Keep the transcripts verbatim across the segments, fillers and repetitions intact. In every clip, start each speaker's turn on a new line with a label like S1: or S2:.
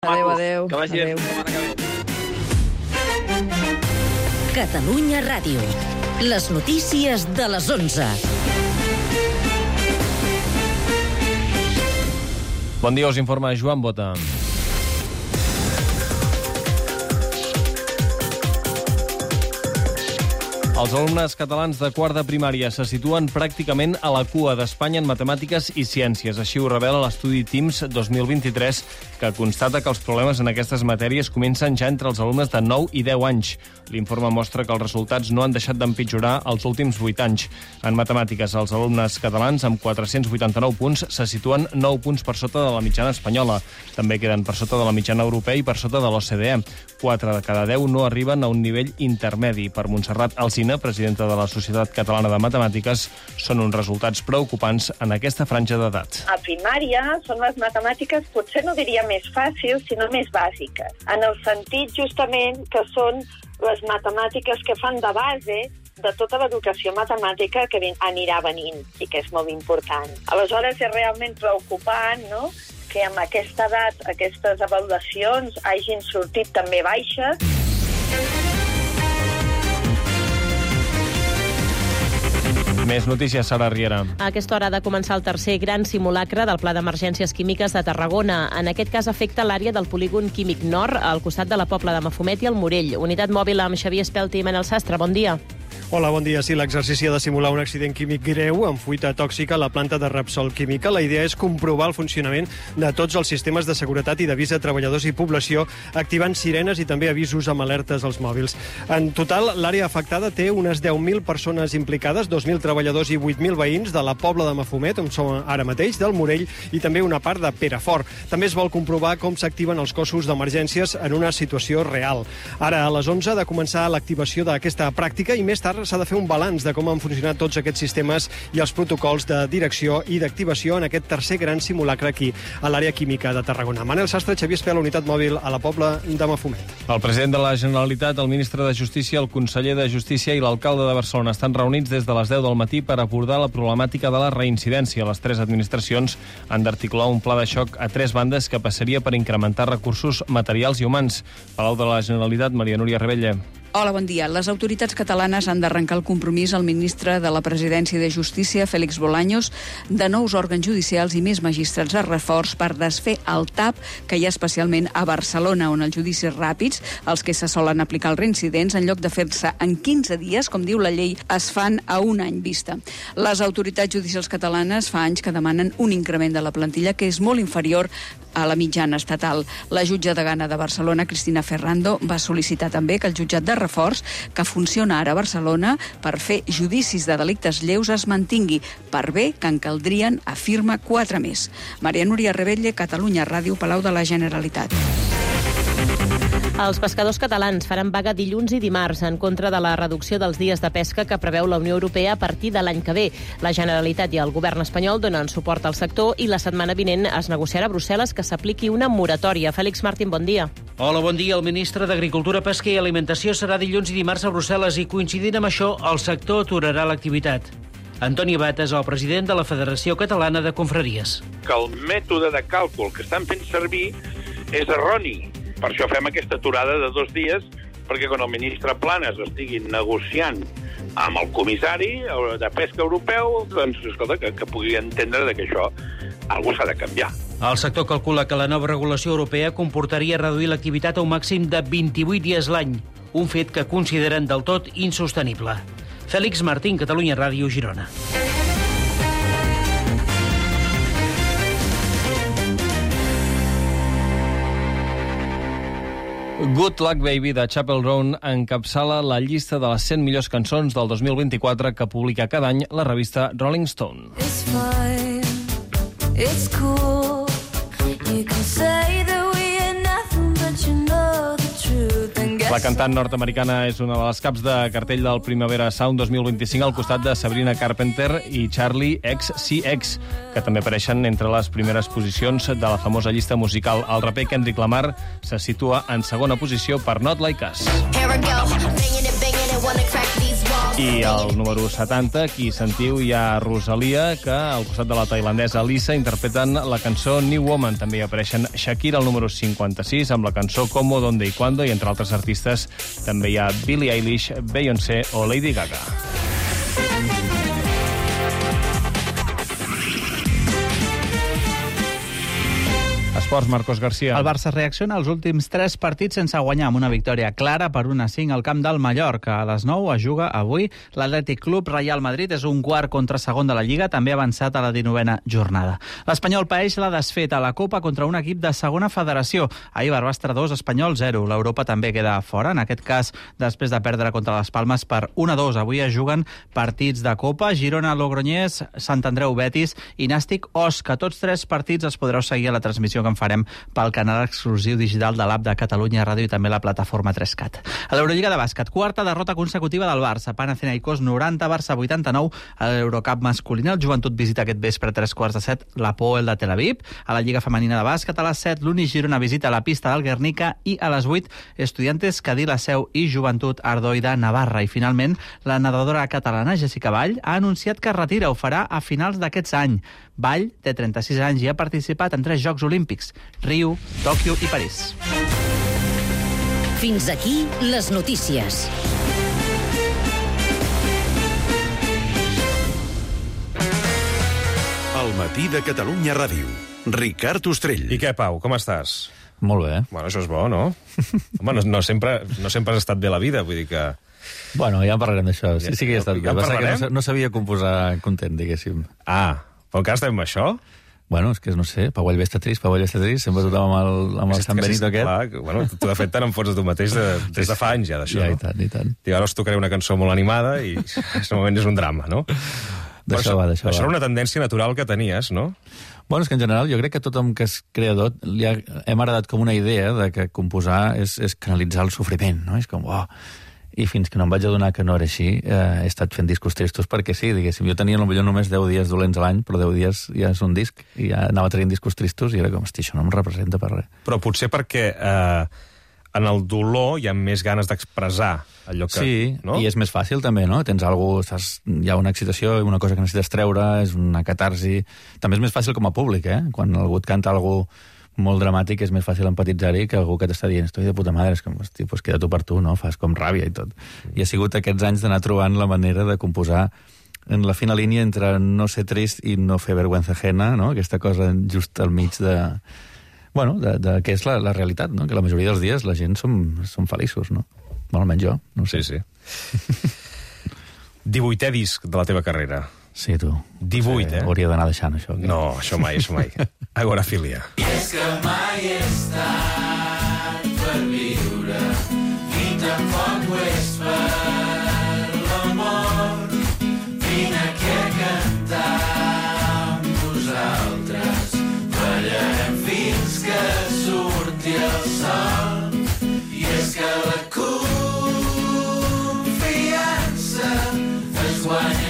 S1: Adéu, adéu.
S2: Que vagi bé.
S3: Catalunya Ràdio. Les notícies de les onze.
S4: Bon dia, us informa Joan Bota. Els alumnes catalans de quart de primària se situen pràcticament a la cua d'Espanya en matemàtiques i ciències. Així ho revela l'estudi TIMSS dos mil vint-i-tres, que constata que els problemes en aquestes matèries comencen ja entre els alumnes de nou i deu anys. L'informe mostra que els resultats no han deixat d'empitjorar els últims vuit anys. En matemàtiques, els alumnes catalans, amb quatre-cents vuitanta-nou punts, se situen nou punts per sota de la mitjana espanyola. També queden per sota de la mitjana europea i per sota de l'O C D E. quatre de cada deu no arriben a un nivell intermedi. Per Montserrat Alsina, presidenta de la Societat Catalana de Matemàtiques, són uns resultats preocupants en aquesta franja d'edat.
S5: A primària són les matemàtiques, potser no diria més fàcils, sinó més bàsiques, en el sentit justament que són les matemàtiques que fan de base de tota l'educació matemàtica que anirà venint i que és molt important. Aleshores és realment preocupant, no?, que amb aquesta edat aquestes avaluacions hagin sortit també baixes.
S4: Més notícies, Sara Riera.
S6: A aquesta hora ha de començar el tercer gran simulacre del Pla d'Emergències Químiques de Tarragona. En aquest cas afecta l'àrea del polígon químic nord, al costat de la Pobla de Mafumet i el Morell. Unitat mòbil amb Xavier Espelti i Manel Sastre. Bon dia.
S7: Hola, bon dia. Sí, l'exercici ha de simular un accident químic greu amb fuita tòxica a la planta de Repsol Química. La idea és comprovar el funcionament de tots els sistemes de seguretat i d'avís a treballadors i població, activant sirenes i també avisos amb alertes als mòbils. En total, l'àrea afectada té unes deu mil persones implicades, dos mil treballadors i vuit mil veïns de la Pobla de Mafumet, on som ara mateix, del Morell, i també una part de Perafort. També es vol comprovar com s'activen els cossos d'emergències en una situació real. Ara, a les onze, ha de començar l'activació d'aquesta pràctica i més tard s'ha de fer un balanç de com han funcionat tots aquests sistemes i els protocols de direcció i d'activació en aquest tercer gran simulacre aquí, a l'àrea química de Tarragona. Manel Sastre, Xavier Espel, Unitat mòbil a la Pobla de Mafumet.
S4: El president de la Generalitat, el ministre de Justícia, el conseller de Justícia i l'alcalde de Barcelona estan reunits des de les deu del matí per abordar la problemàtica de la reincidència. Les tres administracions han d'articular un pla de xoc a tres bandes que passaria per incrementar recursos materials i humans. Palau de la Generalitat, Maria Núria Rebella.
S8: Hola, bon dia. Les autoritats catalanes han d'arrencar el compromís al ministre de la Presidència de Justícia, Félix Bolaños, de nous òrgans judicials i més magistrats de reforç per desfer el tap que hi ha especialment a Barcelona, on els judicis ràpids, els que se solen aplicar els reincidents, en lloc de fer-se en quinze dies, com diu la llei, es fan a un any vista. Les autoritats judicials catalanes fa anys que demanen un increment de la plantilla que és molt inferior a la mitjana estatal. La jutge degana de Barcelona, Cristina Ferrando, va sol·licitar també que el jutjat de reforç, que funciona ara a Barcelona per fer judicis de delictes lleus, es mantingui, per bé que en caldrien, afirma, quatre més. Maria Núria Rebella, Catalunya Ràdio, Palau de la Generalitat.
S6: Els pescadors catalans faran vaga dilluns i dimarts en contra de la reducció dels dies de pesca que preveu la Unió Europea a partir de l'any que ve. La Generalitat i el govern espanyol donen suport al sector i la setmana vinent es negociarà a Brussel·les que s'apliqui una moratòria. Fèlix Martín, bon dia.
S9: Hola, bon dia. El ministre d'Agricultura, Pesca i Alimentació serà dilluns i dimarts a Brussel·les i, coincidint amb això, el sector aturarà l'activitat. Antoni Abad és el president de la Federació Catalana de Confraries.
S10: Que el mètode de càlcul que estan fent servir és erroni. Per això fem aquesta aturada de dos dies, perquè quan el ministre Planas estigui negociant amb el comissari de pesca europeu, doncs, escolta, que, que pugui entendre que això algú s'ha de canviar.
S9: El sector calcula que la nova regulació europea comportaria reduir l'activitat a un màxim de vint-i-vuit dies l'any, un fet que consideren del tot insostenible. Fèlix Martín, Catalunya Ràdio, Girona.
S4: Good Luck Baby de Chapel Roan encapçala la llista de les cent millors cançons del dos mil vint-i-quatre que publica cada any la revista Rolling Stone.
S11: It's fine, it's cool. You can say that we are nothing, but you know the truth.
S4: La cantant nord-americana és una de les caps de cartell del Primavera Sound dos mil vint-i-cinc al costat de Sabrina Carpenter i Charlie X C X, que també apareixen entre les primeres posicions de la famosa llista musical. El raper Kendrick Lamar se situa en segona posició per Not Like Us. I el número setanta, aquí sentiu ja Rosalia, que al costat de la tailandesa Lisa interpreten la cançó New Woman. També hi apareixen Shakira, el número cinquanta-sis, amb la cançó Como, Donde y Cuando, i entre altres artistes també hi ha Billie Eilish, Beyoncé o Lady Gaga. Esports, Marcos García.
S1: El Barça reacciona als últims tres partits sense guanyar, amb una victòria clara per un a cinc al camp del Mallorca. A les nou es juga avui l'Atlètic Club Real Madrid. És un quart contra segon de la Lliga, també avançat a la dinovena jornada. L'Espanyol paeix la desfeta a la Copa contra un equip de segona federació. Ahir Barbastre dos, Espanyol zero. L'Europa també queda fora, en aquest cas després de perdre contra les Palmes per un a dos. Avui es juguen partits de Copa, Girona, Logroñés, Sant Andreu, Betis i Nàstic, Osca. Tots tres partits els podreu seguir a la transmissió que en farem pel canal exclusiu digital de l'app de Catalunya Ràdio i també la plataforma tres cat. A l'Eurolliga de bàsquet, quarta derrota consecutiva del Barça. Panathinaikos noranta, Barça vuitanta-nou. A l'Eurocup masculina, el Joventut visita aquest vespre a tres quarts de set la Poel de Tel Aviv. A la Lliga femenina de bàsquet, a les set, l'Uni Girona visita la pista del Guernica i a les vuit, Estudiantes, Cadí, la Seu i Joventut Ardoi de Navarra. I finalment, la nedadora catalana Jessica Vall ha anunciat que es retira. Ho farà a finals d'aquest any. Vall té trenta-sis anys i ha participat en tres Jocs Olímpics: Rio, Tòquio i París.
S3: Fins aquí les notícies.
S2: El matí de Catalunya Ràdio. Ricard Ostrell.
S12: I què, Pau, com estàs?
S1: Molt bé.
S12: Bueno, això és bo, no? Home, no, no, sempre, no sempre has estat bé la vida, vull dir que...
S1: Bueno, ja en parlarem d'això. Sí, sí que hi ha estat bé.
S12: Ja en
S1: Va ser que
S12: parlarem?
S1: no, no sabia composar content, diguéssim.
S12: Ah, però encara estem amb això?
S1: Bueno, és que no sé, Pau Vallvé està trist, Pau Vallvé està trist, sempre tothom amb el, amb el Sant Benito aquest.
S12: Clar, que, bueno, tu de fet te n'enfots de tu mateix de, des de fa anys ja, d'això.
S1: Ja,
S12: no?
S1: i tant, i tant.
S12: I ara us tocaré una cançó molt animada i en aquest moment és un drama, no?
S1: D'això va, d'això va.
S12: Això era una tendència natural que tenies, no?
S1: Bueno, és que en general jo crec que tothom que és creador li ha, hem heredat com una idea de que composar és, és canalitzar el sofriment, no? És com, uau... I fins que no em vaig adonar que no era així, eh, he estat fent discos tristos perquè sí, diguéssim. Jo tenia potser només deu dies dolents a l'any, però deu dies ja és un disc, i ja anava traient discos tristos i era com, hosti, això no em representa per res.
S12: Però potser perquè eh, en el dolor hi ha més ganes d'expressar allò que...
S1: Sí,
S12: no?
S1: I és més fàcil també, no? Tens algú, estàs, hi ha una excitació, una cosa que necessites treure, és una catarsi... També és més fàcil com a públic, eh? Quan algú et canta algú molt dramàtic, és més fàcil empatitzar-hi que algú que t'està dient, estoy de puta madre, és com, hosti, pues queda tu per tu, no? Fas com ràbia i tot. I ha sigut aquests anys d'anar trobant la manera de composar en la fina línia entre no ser trist i no fer vergüenza ajena, no? Aquesta cosa just al mig de... Bueno, de, de què és la, la realitat, no? Que la majoria dels dies la gent som, som feliços, no? Bueno, almenys jo, no sé.
S12: Sí, sí. divuitè disc de la teva carrera.
S1: Sí, tu.
S12: divuit,
S1: sí,
S12: eh?
S1: Hauria d'anar deixant això. Aquí.
S12: No, això mai, això mai. Agorafília.
S11: I és que mai he estat per viure ni tampoc ho és per l'amor. Vine aquí a cantar amb vosaltres, ballarem fins que surti el sol. I és que la confiança es guanya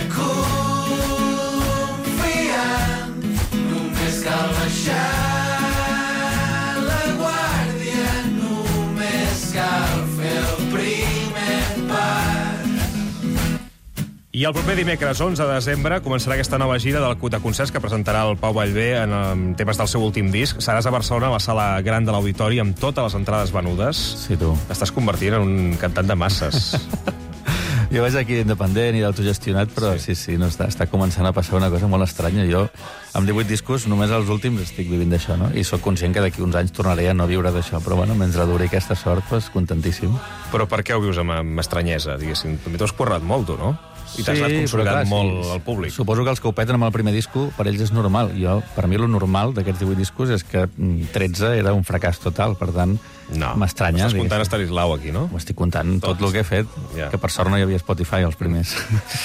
S11: cal baixar la guàrdia, només cal fer el primer pas.
S12: I el proper dimecres onze de desembre començarà aquesta nova gira del de concerts que presentarà el Pau Vallvé en, en temes del seu últim disc. Seràs a Barcelona, a la sala gran de l'Auditori, amb totes les entrades venudes.
S1: Sí, tu.
S12: T'estàs convertint en un cantant de masses.
S1: Jo vaig aquí independent i d'autogestionat, però sí, sí, sí no, està, està començant a passar una cosa molt estranya. Jo, amb divuit discos, només els últims estic vivint d'això, no? I sóc conscient que d'aquí uns anys tornaré a no viure d'això, però bueno, mentre duri aquesta sort, pues, contentíssim.
S12: Però per què ho vius amb, amb estranyesa, diguéssim? També t'ho has currat molt, tu, no? I t'has
S1: sí,
S12: anat consolidant
S1: clar,
S12: molt
S1: sí.
S12: al públic.
S1: Suposo que els que ho peten amb el primer disco, per ells és normal. Jo, per mi, lo normal d'aquests divuit discos és que tretze era un fracàs total, per tant,
S12: no.
S1: m'estranya.
S12: Estàs comptant Estanislau aquí, no?
S1: M'estic comptant tot el que he fet,
S12: ja.
S1: Que per sort no hi havia Spotify els primers.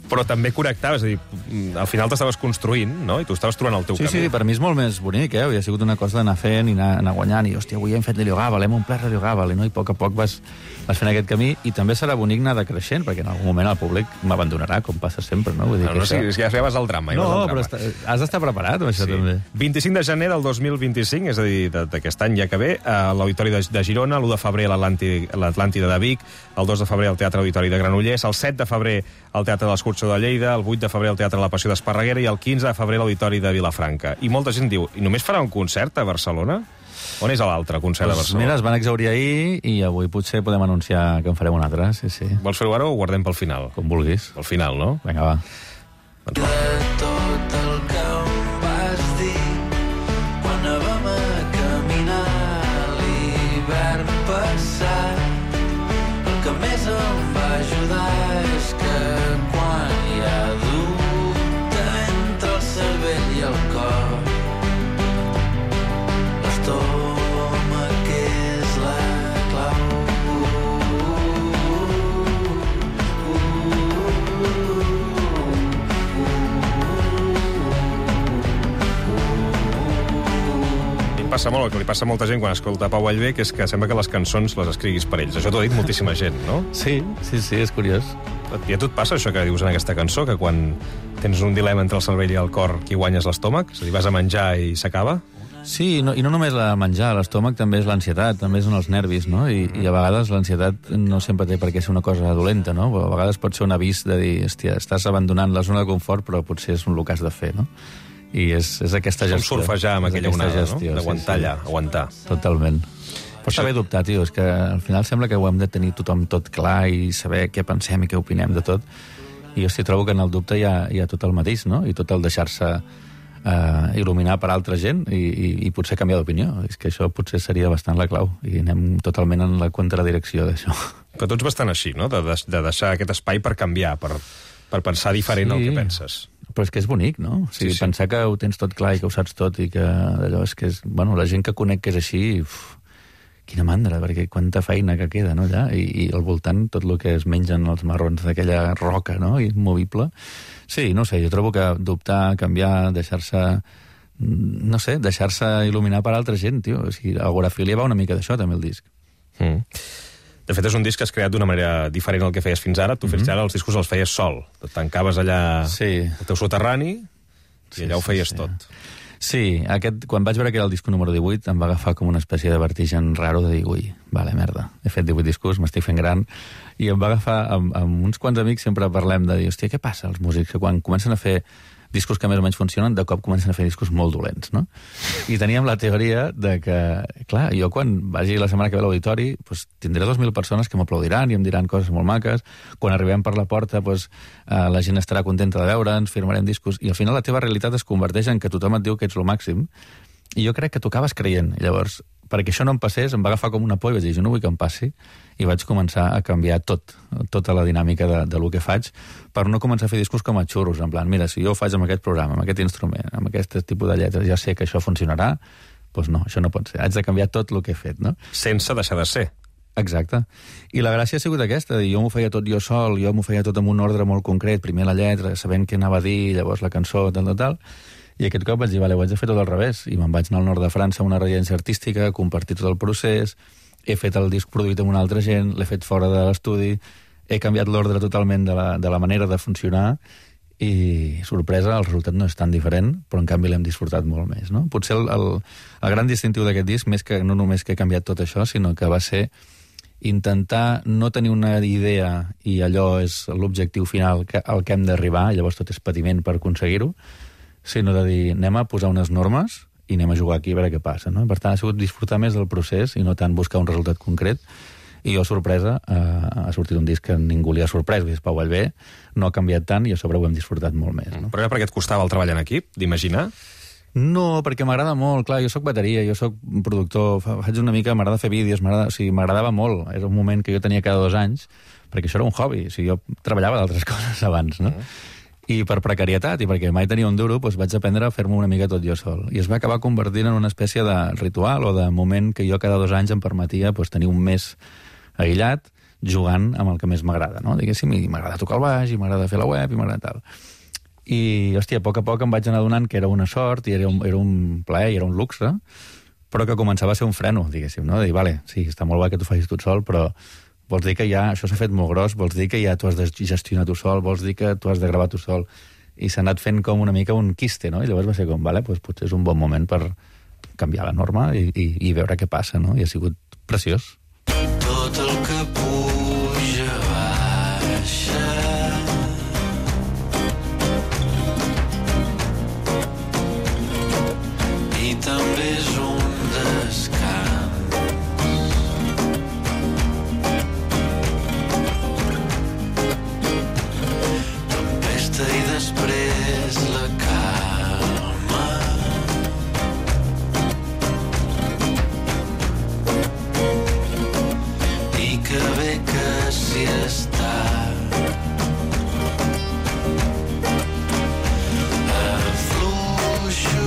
S12: però també connectaves, és a dir, al final t'estaves construint, no? I tu estaves trobant el teu
S13: sí,
S12: camí.
S13: Sí, per mi és molt més bonic, eh? Ha sigut una cosa d'anar fent i anar, anar guanyant, i, hòstia, avui hem fet l'Heliogàbal, hem omplert l'Heliogàbal, no? I a poc a poc vas, vas fent aquest camí, i també serà bonic anar decreixent, perquè en algun moment el públic m'abandonarà, com passa sempre, no? Vull dir
S12: no, no,
S13: que
S12: sí,
S13: això...
S12: ja vas al drama.
S13: No,
S12: vas al
S13: però
S12: drama.
S13: està, has d'estar preparat, amb això, sí. També.
S12: vint-i-cinc de gener del dos mil vint-i-cinc, és a dir, d'aquest any ja que ve, a l'Auditori de, de Girona, l'u de febrer a l'Atlàntida de Vic, el dos de febrer al Teatre Auditori de Granollers, el set de febrer al Teatre de l'Escurçó de Lleida, el vuit de febrer al Teatre La Passió d'Esparreguera i el quinze de febrer a l'Auditori de Vilafranca. I molta gent diu, i només farà un concert a Barcelona? On és l'altre concert
S13: pues
S12: a Barcelona?
S13: Mira, es van exaurir ahir i avui potser podem anunciar que en farem un altre, sí, sí.
S12: Vols fer-ho ara o ho guardem pel final?
S13: Com vulguis.
S12: Pel final, no?
S13: Vinga, va.
S11: De tot el que em vas dir quan anàvem a caminar l'hivern passat, el que més em va ajudar és que quan hi ha dubte entre el cervell i el cor, l'estómac és la clau.
S12: Passa molt, el que li passa a molta gent quan escolta Pau Vallvé, que és que sembla que les cançons les escriguis per ells. Això t'ho ha dit moltíssima gent, no?
S13: Sí, sí, sí, és curiós.
S12: I a tu et passa això que dius en aquesta cançó, que quan tens un dilema entre el cervell i el cor, qui guanyes l'estómac? És a dir, vas a menjar i s'acaba?
S13: Sí, no, i no només la menjar, l'estómac també és l'ansietat, també són els nervis, no? I, i a vegades l'ansietat no sempre té per què ser una cosa dolenta, no? A vegades pot ser un avís de dir, hòstia, estàs abandonant la zona de confort, però potser és un el que has de fer, no? I és, és aquesta gestió.
S12: Com surfejar amb aquella onada,
S13: gestió,
S12: no? D'aguantar
S13: sí, sí.
S12: allà, aguantar.
S13: Totalment. Però està bé dubtar, tio, és que al final sembla que ho hem de tenir tothom tot clar i saber què pensem i què opinem de tot. I jo sí trobo que en el dubte hi ha, hi ha tot el mateix, no? I tot el deixar-se eh, il·luminar per altra gent i, i, i potser canviar d'opinió. És que això potser seria bastant la clau. I anem totalment en la contradirecció d'això.
S12: Però tu ets bastant així, no? De, de deixar aquest espai per canviar, per, per pensar diferent sí. el que penses.
S13: Però és que és bonic, no? O sigui,
S12: sí, sí.
S13: Pensar que ho tens tot clar i que ho saps tot i que allò és que és... Bueno, la gent que conec que és així, uf, quina mandra, perquè quanta feina que queda, no, allà? I, i al voltant tot el que es mengen els marrons d'aquella roca, no?, immovible. Sí, no sé, jo trobo que dubtar, canviar, deixar-se... No sé, deixar-se il·luminar per altra gent, tio. O sigui, Agorafília va una mica d'això, també, el disc.
S12: Mm. De fet, és un disc que has creat d'una manera diferent al que feies fins ara. Tu, mm-hmm. fins ara, els discos els feies sol. Et tancaves allà
S13: sí.
S12: al teu soterrani i
S13: sí,
S12: allà ho feies
S13: sí, sí.
S12: tot.
S13: Sí, aquest, quan vaig veure que era el disco número divuit, em va agafar com una espècie de vertigen raro de dir, ui, vale, merda, he fet divuit discos, m'estic fent gran, i em va agafar, amb, amb uns quants amics sempre parlem de dir, hòstia, què passa als músics, que quan comencen a fer discos que més o menys funcionen, de cop comencen a fer discos molt dolents, no? I teníem la teoria de que, clar, jo quan vagi la setmana que ve a l'auditori, doncs, tindré dos mil persones que m'aplaudiran i em diran coses molt maques, quan arribem per la porta, doncs, eh, la gent estarà contenta de veure'ns, firmarem discos, i al final la teva realitat es converteix en que tothom et diu que ets lo màxim, i jo crec que t'ho acabes creient. I llavors, perquè això no em passés, em va agafar com una por i vaig dir, jo no vull que em passi, i vaig començar a canviar tot, tota la dinàmica de, de lo que faig, per no començar a fer discos com a xurros, en plan, mira, si jo ho faig amb aquest programa, amb aquest instrument, amb aquest tipus de lletres, ja sé que això funcionarà, doncs no, això no pot ser. Haig de canviar tot el que he fet, no?
S12: Sense deixar de ser.
S13: Exacte. I la gràcia ha sigut aquesta, jo m'ho feia tot jo sol, jo m'ho feia tot amb un ordre molt concret, primer la lletra, sabent què anava a dir, llavors la cançó, tal, tal, tal, i aquest cop vaig dir, vale, ho haig de fer tot al revés, i me'n vaig anar al nord de França a una residència artística, compartir tot el procés, he fet el disc produït amb una altra gent, l'he fet fora de l'estudi, he canviat l'ordre totalment de la, de la manera de funcionar, i, sorpresa, el resultat no és tan diferent, però en canvi l'hem disfrutat molt més, no? Potser el, el, el gran distintiu d'aquest disc, més que no només que he canviat tot això, sinó que va ser intentar no tenir una idea i allò és l'objectiu final que, al que hem d'arribar, llavors tot és patiment per aconseguir-ho, sinó de dir, anem a posar unes normes i anem a jugar aquí a veure què passa, no? Per tant, ha sigut disfrutar més del procés i no tant buscar un resultat concret. I jo, sorpresa, eh, ha sortit un disc que ningú li ha sorprès, que és Pau Vallvé, no ha canviat tant i a sobre ho hem disfrutat molt més, no?
S12: Però era perquè et costava el treball en equip, d'imaginar?
S13: No, perquè m'agrada molt, clar, jo sóc bateria, jo sóc productor, faig una mica, m'agrada fer vídeos, m'agrada, o sigui, m'agradava molt, era un moment que jo tenia cada dos anys, perquè això era un hobby, o sigui, jo treballava d'altres coses abans, no? Mm. I per precarietat, i perquè mai tenia un duro, doncs vaig aprendre a fer-me una mica tot jo sol. I es va acabar convertint en una espècie de ritual o de moment que jo cada dos anys em permetia doncs, tenir un mes aïllat, jugant amb el que més m'agrada, no? Diguéssim, i m'agrada tocar el baix, i m'agrada fer la web, i m'agrada tal. I, hòstia, a poc a poc em vaig anar adonant que era una sort, i era un, era un plaer, i era un luxe, però que començava a ser un freno, diguéssim, no? De dir, vale, sí, està molt bé que tu facis tot sol, però vols dir que ja això s'ha fet molt gros, vols dir que ja tu has de gestionar tu sol, vols dir que tu has de gravar tu sol, i s'ha anat fent com una mica un quiste, no? I llavors va ser com, vale, doncs potser és un bon moment per canviar la norma i, i, i veure què passa, no? I ha sigut preciós.
S11: Tot el que puja baixa. I també és un descans. Tempesta i després la calma. I que bé que s'hi està. Afluixo,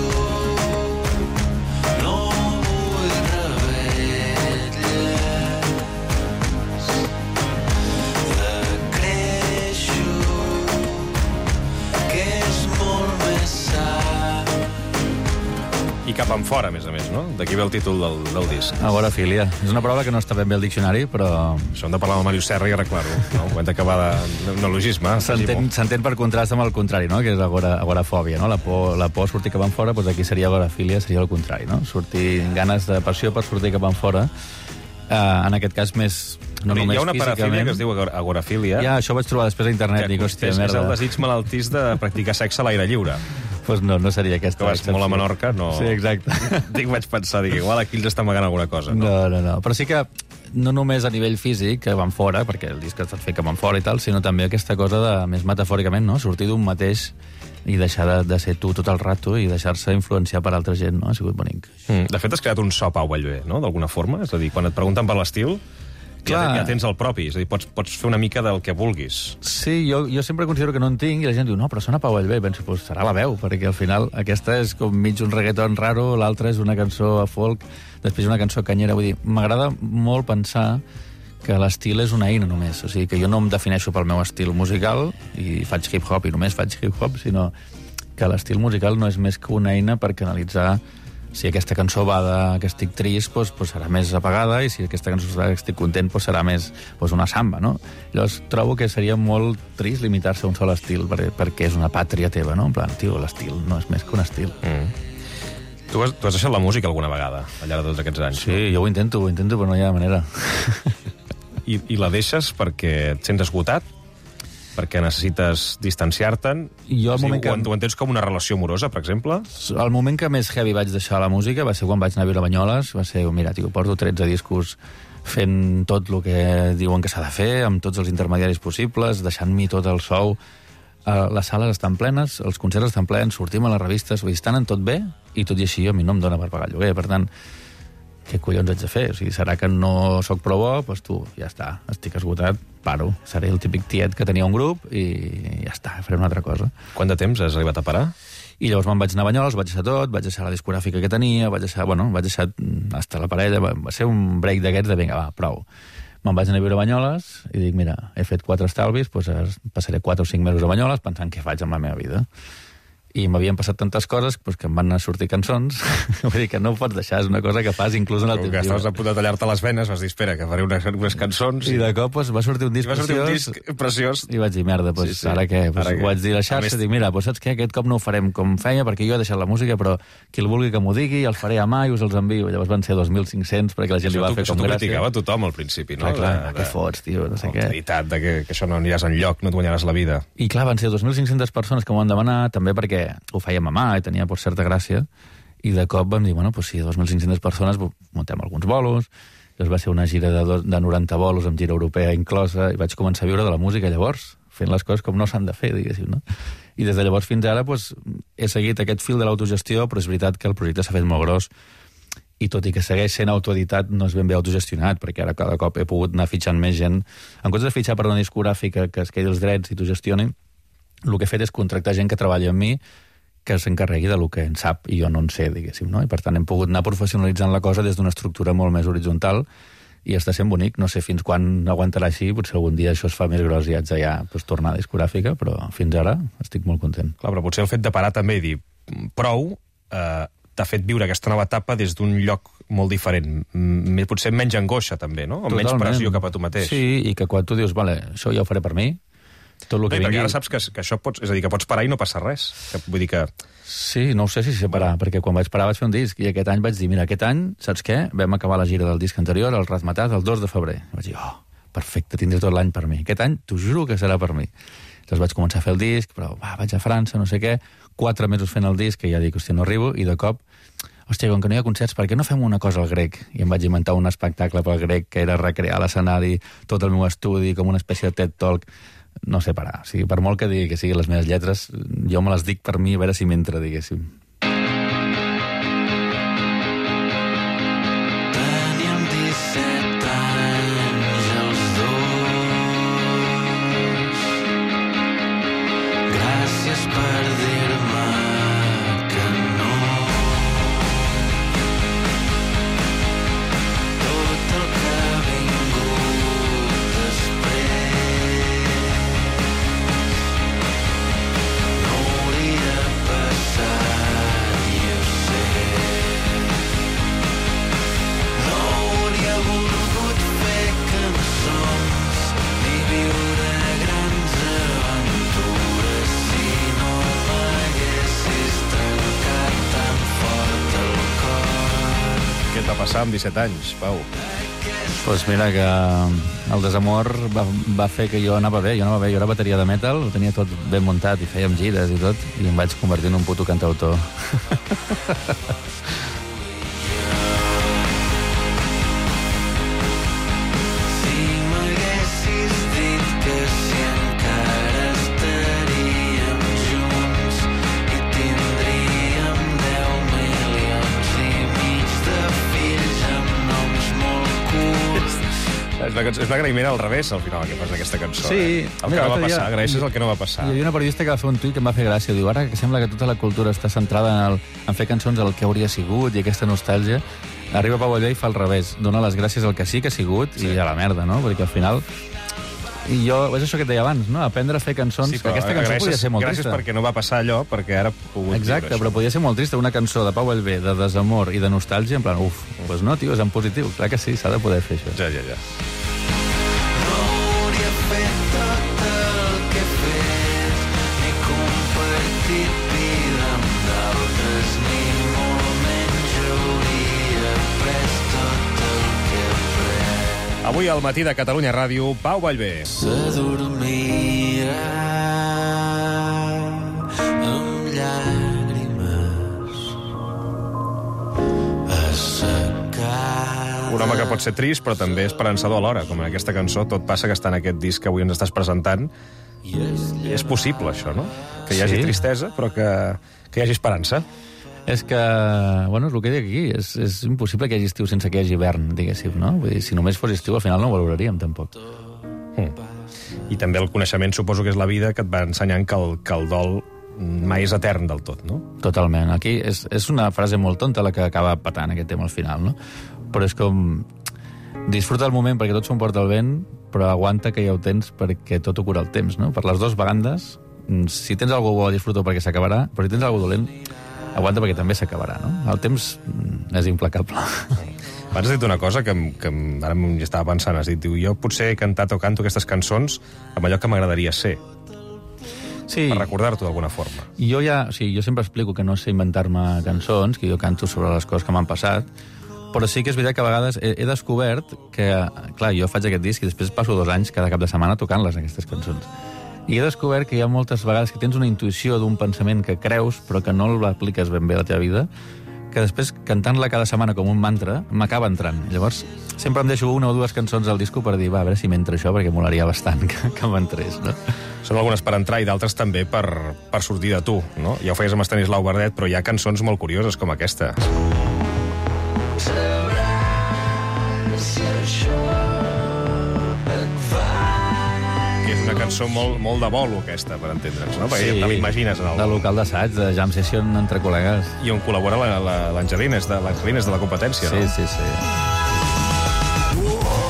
S11: no vull revetlles. Decreixo, que és molt més sa.
S12: I cap enfora, a més a més, no? D'aquí ve el títol del, del disc.
S13: Agorafília. És una paraula que no està ben bé al diccionari, però...
S12: Això hem de parlar amb el Màrius Serra i arreglar-ho. No? Ho hem d'acabar de neologisme.
S13: S'entén s'entén per contrast amb el contrari, no? Que és agora, agorafòbia, no? La por, la por sortir cap enfora, doncs aquí seria agorafília, seria el contrari, no? Sortir ganes de passió per sortir cap enfora. Uh, en aquest cas, més... No
S12: Hi
S13: només
S12: ha una parafília
S13: físicament.
S12: que es diu agorafília.
S13: Ja, això ho vaig trobar després a internet.
S12: Que
S13: Dic, hòstia,
S12: és, és
S13: merda.
S12: el desig malaltís de practicar sexe a l'aire lliure.
S13: Pues no, no seria aquesta.
S12: Que vas molt a Menorca, no...
S13: Sí, exacte.
S12: Dic, vaig pensar, dic, igual aquí ells estan amagant alguna cosa. No?
S13: No, no, no. Però sí que no només a nivell físic, que van fora, perquè el disc ha estat fet que van fora i tal, sinó també aquesta cosa de, més metafòricament, no? Sortir d'un mateix i deixar de, de ser tu tot el rato i deixar-se influenciar per altra gent, no? Ha sigut bonic.
S12: Mm. De fet, has creat un so Pau Vallvé, no?, d'alguna forma? És a dir, quan et pregunten per l'estil, ja, ja tens el propi, és a dir, pots, pots fer una mica del que vulguis.
S13: Sí, jo, jo sempre considero que no en tinc, i la gent diu, no, però sona Pau Vallvé. Penso, pues serà la veu, perquè al final aquesta és com mig un reggaeton raro, l'altra és una cançó a folk, després una cançó canyera. Vull dir, m'agrada molt pensar que l'estil és una eina només. O sigui, que jo no em defineixo pel meu estil musical i faig hip-hop i només faig hip-hop, sinó que l'estil musical no és més que una eina per canalitzar. Si aquesta cançó va de que estic trist, doncs, doncs serà més apagada, i si aquesta cançó va que estic content, doncs serà més doncs una samba, no? Llavors trobo que seria molt trist limitar-se a un sol estil, perquè, perquè és una pàtria teva, no? En plan, tio, l'estil no és més que un estil.
S12: Mm. Tu has, tu has deixat la música alguna vegada, al llarg de tots aquests anys?
S13: Sí, no? Jo ho intento, ho intento, però no hi ha manera.
S12: I, I la deixes perquè et sents esgotat? Perquè necessites distanciar-te'n?
S13: Jo al moment que...
S12: Ho entens com una relació amorosa, per exemple?
S13: El moment que més heavy vaig deixar la música va ser quan vaig anar a viure a Banyoles. Va ser, mira, tio, porto tretze discos fent tot el que diuen que s'ha de fer, amb tots els intermediaris possibles, deixant-m'hi tot el sou. Les sales estan plenes, els concerts estan plens, sortim a les revistes, vull dir, estan en tot bé, i tot i així a mi no em dóna per pagar el lloguer. Per tant, què collons haig de fer? O sigui, serà que no sóc prou bo? Doncs tu, ja està, estic esgotat, paro. Seré el típic tiet que tenia un grup i ja està, faré una altra cosa.
S12: Quant de temps has arribat a parar?
S13: I llavors me'n vaig anar a Banyoles, vaig deixar tot, vaig deixar la discogràfica que tenia, vaig deixar, bueno, vaig deixar hasta la parella, va, va ser un break d'aquests de, vinga, va, prou. Me'n vaig anar a viure a Banyoles i dic, mira, he fet quatre estalvis, doncs passaré quatre o cinc mesos a Banyoles pensant què faig amb la meva vida. I m'havien passat tantes coses doncs, que em van anar a sortir cançons. Vull dir que no ho pots deixar, és una cosa que fas inclús en el teu
S12: llibre. Que estaves a punt de tallar-te les venes, vas dir, espera, que faré unes, unes cançons.
S13: I de cop doncs, va sortir un disc,
S12: va sortir
S13: preciós,
S12: un disc preciós.
S13: I vaig dir, merda, doncs, sí, sí. ara què? Doncs, ara ho vaig dir a la xarxa, més... dic, mira, doncs, saps què? Aquest cop no ho farem com feia, perquè jo he deixat la música, però qui el vulgui que m'ho digui, els faré a mà i us els envio. Llavors van ser dos mil cinc-cents, perquè la gent li va fer com gràcia. Això t'ho criticava
S12: tothom al principi, no?
S13: Clar, clar, què fots, tio, no sé què.
S12: De que, que això no aniràs enlloc, no et guanyaràs la vida.
S13: I clar, van ser dos mil cinc-centes persones que m'ho han demanat, també perquè ho fèiem a mà i tenia per certa gràcia, i de cop vam dir, bueno, doncs sí, dos mil cinc-centes persones, muntem alguns bolos, llavors va ser una gira de, do, de noranta bolos amb gira europea inclosa, i vaig començar a viure de la música llavors, fent les coses com no s'han de fer, diguéssim, no? I des de llavors fins ara doncs, he seguit aquest fil de l'autogestió, però és veritat que el projecte s'ha fet molt gros, i tot i que segueix sent autoeditat, no és ben bé autogestionat, perquè ara cada cop he pogut anar fitxant més gent. En comptes de fitxar per una discogràfica que es quedi els drets i t'ho gestioni, el que he fet és contractar gent que treballi amb mi, que s'encarregui del que en sap i jo no en sé, diguéssim, no? I per tant hem pogut anar professionalitzant la cosa des d'una estructura molt més horitzontal i està sent bonic. No sé fins quan aguantarà així, potser algun dia això es fa més gros i haig de ja pues, tornar a discogràfica, però fins ara estic molt content.
S12: Clar, però potser el fet de parar també i dir prou eh, t'ha fet viure aquesta nova etapa des d'un lloc molt diferent. M potser menys angoixa, també, no? O menys pressió cap a tu mateix.
S13: Sí, i que quan tu dius, vale, això ja ho faré per mi, tot el que
S12: Bé,
S13: vingui...
S12: Perquè ara saps que, que això pots... És a dir, que pots parar i no passa res. Que, vull dir que...
S13: Sí, no ho sé si sé parar, perquè quan vaig parar vaig fer un disc i aquest any vaig dir, mira, aquest any, saps què? Vam acabar la gira del disc anterior, el Razmetat, el dos de febrer. I vaig dir, oh, perfecte, tindré tot l'any per mi. Aquest any, t'ho juro que serà per mi. Llavors vaig començar a fer el disc, però va, vaig a França, no sé què, quatre mesos fent el disc, que ja dic, hòstia, no arribo, i de cop, hòstia, com que no hi ha concerts, per què no fem una cosa al grec? I em vaig inventar un espectacle pel grec, que era recrear l'escenari, tot el meu estudi, com una espècie de TED Talk. No sé parar. O sigui, per molt que digui que siguin les meves lletres, jo me les dic per mi, a veure si m'entra, diguéssim.
S11: Teníem disset anys els dos. Gràcies per dir-me que no. Tot el que ha vingut després
S12: va passar amb disset anys, Pau?
S13: Doncs pues mira que el desamor va, va fer que jo anava bé, jo anava bé, jo era bateria de metal, ho tenia tot ben muntat i fèiem gires i tot, i em vaig convertir en un puto cantautor.
S12: És una, és un agraïment al revés, al final, que fas aquesta cançó.
S13: Sí.
S12: Eh? El que no va passar, agraeixes el que no va passar.
S13: Hi havia una periodista que va fer un tuit que em va fer gràcia. Diu, ara que sembla que tota la cultura està centrada en, el, en fer cançons del que hauria sigut i aquesta nostàlgia, arriba Pau Allé i fa al revés. Dona les gràcies al que sí que ha sigut sí. i a la merda, no? Perquè al final... I jo, és això que et deia abans, no? Aprendre a fer cançons... Sí, que aquesta cançó gràcies, podia ser molt
S12: gràcies
S13: trista.
S12: Gràcies perquè no va passar allò, perquè ara he pogut
S13: Exacte, però podia ser molt trista. Una cançó de Pau Allé, de desamor i de nostàlgia, en plan, uf, doncs pues no, tio, és en positiu. Clar que sí, s'ha de poder fer això.
S12: Ja, ja, ja. Avui al matí de Catalunya Ràdio, Pau Vallvé.
S11: S'adormia amb llàgrimes assecades.
S12: Un home que pot ser trist, però també esperançador alhora, com en aquesta cançó. Tot passa que està en aquest disc que avui ens estàs presentant. I és possible, això, no? Que hi hagi sí. tristesa, però que, que hi hagi esperança.
S13: És que, bueno, és el que dic aquí, és, és impossible que hi hagi estiu sense que hi hagi hivern, diguéssim, no? Vull dir, si només fos estiu, al final no ho valoraríem, tampoc.
S12: Mm. I també el coneixement, suposo que és la vida, que et va ensenyant que el, que el dol mai és etern del tot, no?
S13: Totalment. Aquí és, és una frase molt tonta la que acaba patant aquest tema al final, no? Però és com... Disfruta el moment perquè tot s'ho emporta el vent, però aguanta que ja ho tens perquè tot ho cura el temps, no? Per les dues bandes, si tens alguna cosa bo, disfruta perquè s'acabarà, però si tens alguna cosa dolent, aguanta perquè també s'acabarà, no? El temps és implacable.
S12: Abans has dit una cosa que, que ara m'hi estava pensant. Has dit, diu, jo potser he cantat o canto aquestes cançons amb allò que m'agradaria ser.
S13: Sí.
S12: Per recordar-t'ho d'alguna forma.
S13: Jo ja, o sigui, jo sempre explico que no sé inventar-me cançons, que jo canto sobre les coses que m'han passat, però sí que és veritat que a vegades he, he descobert que, clar, jo faig aquest disc i després passo dos anys cada cap de setmana tocant-les, aquestes cançons. I he descobert que hi ha moltes vegades que tens una intuïció d'un pensament que creus, però que no l'apliques ben bé a la teva vida, que després, cantant-la cada setmana com un mantra, m'acaba entrant. Llavors, sempre em deixo una o dues cançons al disco per dir, va, a veure si m'entra això, perquè molaria bastant que, que m'entrés, no?
S12: Són algunes per entrar i d'altres també per, per sortir de tu, no? Ja ho feies amb Estanislau Verdet, però hi ha cançons molt curioses com aquesta. Una cançó molt, molt de bolo, aquesta, per entendre'ns, no? Perquè sí, te l'imagines en el...
S13: de local d'assaig, de jam session entre col·legues.
S12: I on col·labora l'Angelina, és de, l'Angelina és de la competència,
S13: sí,
S12: no?
S13: Sí, sí, sí.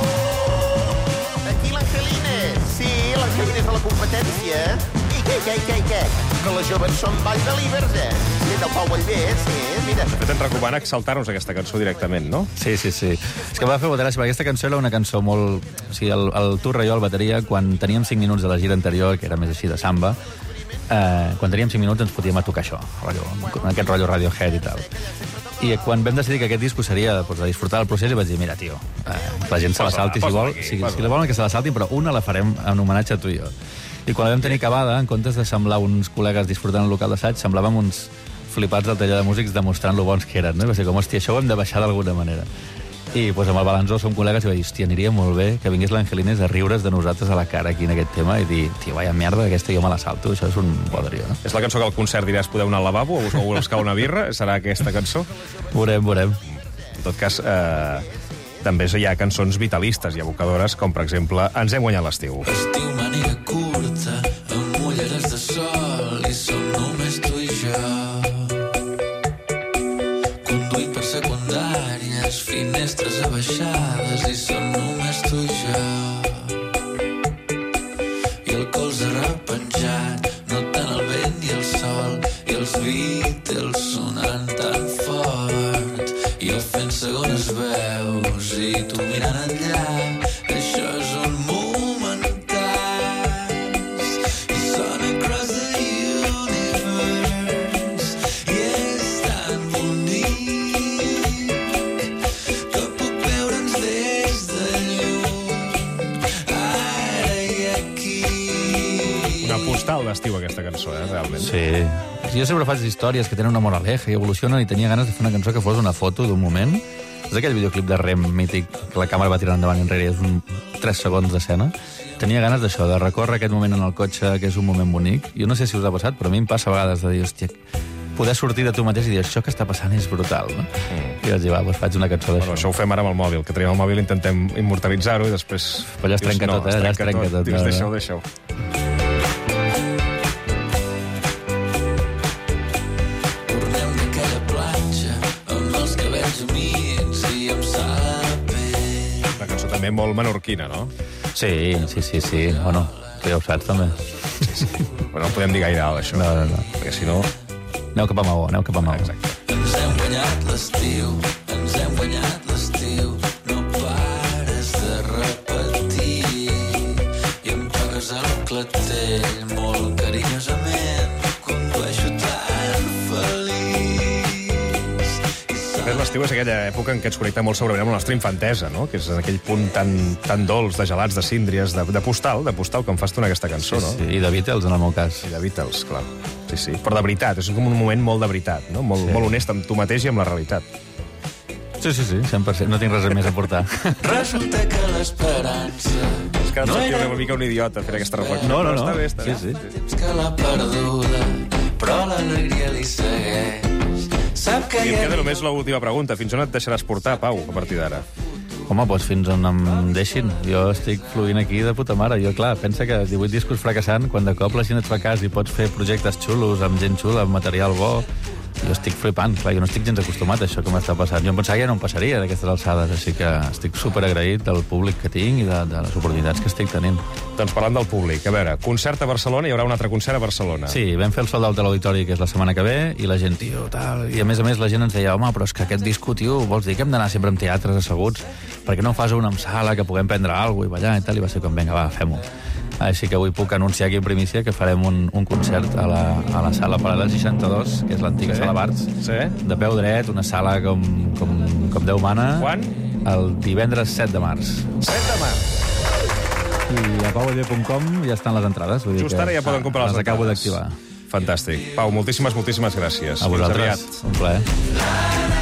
S14: què, què, què? Que les joves són balls de líbers, eh? I del Pau Vallvé, sí, mira.
S12: De fet, ens recomana exaltar-nos aquesta cançó directament, no?
S13: Sí, sí, sí. És que em va fer molta gràcia, perquè aquesta cançó era una cançó molt... O sigui, el, el Turra i jo, el bateria, quan teníem cinc minuts de la gira anterior, que era més així de samba, eh, quan teníem cinc minuts ens podíem a tocar això, rotllo, aquest rotllo Radiohead i tal. I quan vam decidir que aquest disco seria pues, de disfrutar del procés, i vaig dir, mira, tio, eh, la gent se la salti si vol, si, si la volen que se la saltin, però una la farem en homenatge a tu i jo. I quan la vam tenir acabada, en comptes de semblar uns col·legues disfrutant el local d'assaig, semblàvem uns flipats del taller de músics demostrant lo bons que eren, no? I va ser com, hòstia, això ho hem de baixar d'alguna manera. I pues, amb el Balanzó som col·legues i vaig dir, hòstia, aniria molt bé que vingués l'Angelines a riure's de nosaltres a la cara aquí en aquest tema i dir, tio, vaya merda, aquesta jo me la salto, això és un bodrio, no?
S12: És la cançó que al concert diràs, podeu anar al lavabo o us cau una birra? Serà aquesta cançó?
S13: Veurem, veurem.
S12: En tot cas, eh, també hi ha cançons vitalistes i evocadores, com per exemple, Ens hem guanyat l'estiu.
S11: Estiu, màniga curta, amb ulleres de sol i som només tu i jo. Conduint per secundàries, finestres abaixades i som només tu i jo. I el colze repenjat, notant el vent i el sol i els Beatles sonant tan fort i el fent segones veus i tu mirant enllà. Això és un momentàs i sona across the universe i és tan bonic que puc veure'ns des de lluny ara i aquí.
S12: Una postal d'estiu, aquesta cançó, eh, realment.
S13: Sí. Jo sempre faig històries que tenen una moraleja i evolucionen, i tenia ganes de fer una cançó que fos una foto d'un moment. És aquell videoclip de Rem mític que la càmera va tirant endavant i enrere i és un tres segons d'escena. Tenia ganes d'això, de recórrer aquest moment en el cotxe, que és un moment bonic. Jo no sé si us ha passat, però a mi em passa a vegades de dir, hòstia, poder sortir de tu mateix i dir, això que està passant és brutal, no? Mm. I vaig dir, va, doncs faig una cançó d'això.
S12: Bueno, això ho fem ara amb el mòbil, que tenim el mòbil, intentem immortalitzar-ho i després...
S13: Però allà es trenca
S12: dius,
S13: tot, eh? Allà es trenca tot.
S12: Dius,
S13: No, no.
S12: deixeu, deixeu.
S11: Tornem d'aquella platja amb els cabells humits i amb sape.
S12: Una cançó també molt menorquina, no?
S13: Sí, sí, sí, sí. Bueno, tu ja ho saps, també.
S12: Sí, sí. Però no podem dir gaire alt, això.
S13: No, no, no.
S12: Perquè si no...
S13: Aneu cap a Maó, aneu cap a Maó.
S12: Exacte.
S11: Ens hem guanyat l'estiu, ens hem guanyat l'estiu, no pares de repetir. I em toques el clatell molt carinyosament, condueixo tan feliç.
S12: De fet, l'estiu és aquella època en què ens connecta molt segurament amb la nostra infantesa, no? Que és en aquell punt tan, tan dolç, de gelats, de síndries, de, de postal, de postal, com fas tu en aquesta cançó, no?
S13: Sí, sí, i de Beatles, en el meu cas.
S12: I de Beatles, clar. Sí, sí. Però de veritat, és com un moment molt de veritat, no? Molt,
S13: Sí.
S12: molt honest amb tu mateix i amb la realitat.
S13: Sí, sí, sí, cent per cent. No tinc res més a portar.
S11: Resulta que l'esperança
S12: És que ara
S11: no
S12: em sentia
S11: era
S12: una mica un idiota fent aquesta reflexió.
S13: No, no,
S12: però
S13: no.
S12: Està bé, està
S13: Sí,
S12: bé.
S13: sí.
S11: temps que l'ha perduda, però l'alegria li segueix. Sap que
S12: I
S11: hi
S12: em
S11: ha...
S12: queda només l'última pregunta. Fins on et deixaràs portar, Pau, a partir d'ara?
S13: Home, doncs fins on em deixin. Jo estic fluint aquí de puta mare. Jo, clar, pensa que divuit discos fracassant, quan de cop la gent et fa cas i pots fer projectes xulos, amb gent xula, amb material bo, jo estic flipant. Clar, jo no estic gens acostumat a això que m'està passant. Jo em pensava que ja no em passaria d'aquestes alçades, així que estic superagraït del públic que tinc i de, de les oportunitats que estic tenint.
S12: Doncs parlant del públic, a veure, concert a Barcelona, hi haurà un altre concert a Barcelona.
S13: Sí, vam fer el sold out de l'auditori, que és la setmana que ve, i la gent, tio, tal... I a més a més la gent ens deia, home, però és que aquest disco, tio, vols dir que hem d'anar sempre amb teatres asseguts? Per què no fas una amb sala, que puguem prendre alguna cosa i ballar i tal? I va ser com, vinga, va, fem-ho. Així que avui puc anunciar aquí en primícia que farem un, un concert a la, a la sala Paral·lel seixanta-dos, que és l'antiga
S12: Sí.
S13: sala Barts,
S12: Sí.
S13: de peu dret, una sala com, com, com Déu mana.
S12: Quan?
S13: El divendres set de març.
S12: set de març.
S13: I a pau punt com ja estan les entrades. Vull dir
S12: Just
S13: que
S12: ara ja poden comprar les
S13: les acabo
S12: entrades.
S13: d'activar.
S12: Fantàstic. Pau, moltíssimes, moltíssimes gràcies.
S13: A vosaltres,
S12: Fins aviat.
S13: un plaer.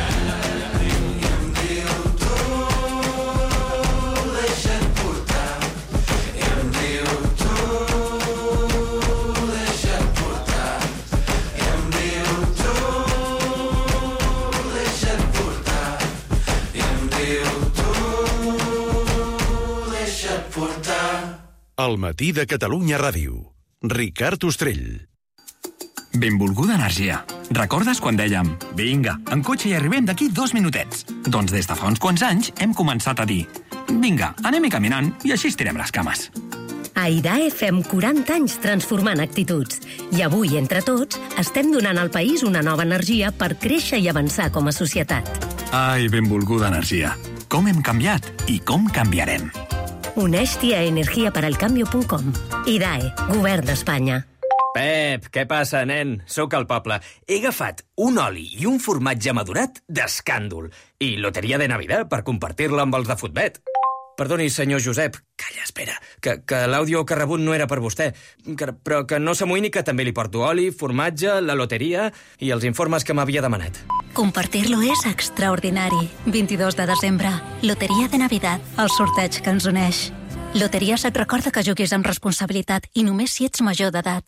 S2: El matí de Catalunya Ràdio. Ricard Ostrell.
S15: Benvolguda energia. Recordes quan dèiem vinga, en cotxe hi arribem d'aquí dos minutets? Doncs des de fa uns quants anys hem començat a dir vinga, anem-hi caminant i així estirem les cames.
S3: A IDAE fem quaranta anys transformant actituds. I avui, entre tots, estem donant al país una nova energia per créixer i avançar com a societat.
S15: Ai, benvolguda energia. Com hem canviat i com canviarem.
S3: Uneix-t'hi a energia per al cambio punt com. IDAE, Govern d'Espanya.
S16: Pep, què passa, nen? Sóc al poble. He agafat un oli i un formatge madurat d'escàndol. I loteria de Navidad per compartir-la amb els de Futbet. Perdoni, senyor Josep. Calla, espera, que, que l'àudio que ha rebut no era per vostè. Que, però que no s'amoïni, que també li porto oli, formatge, la loteria i els informes que m'havia demanat.
S17: Compartir-lo és extraordinari. vint-i-dos de desembre, Loteria de Navidad, el sorteig que ens uneix. Loteries et recorda que juguis amb responsabilitat i només si ets major d'edat.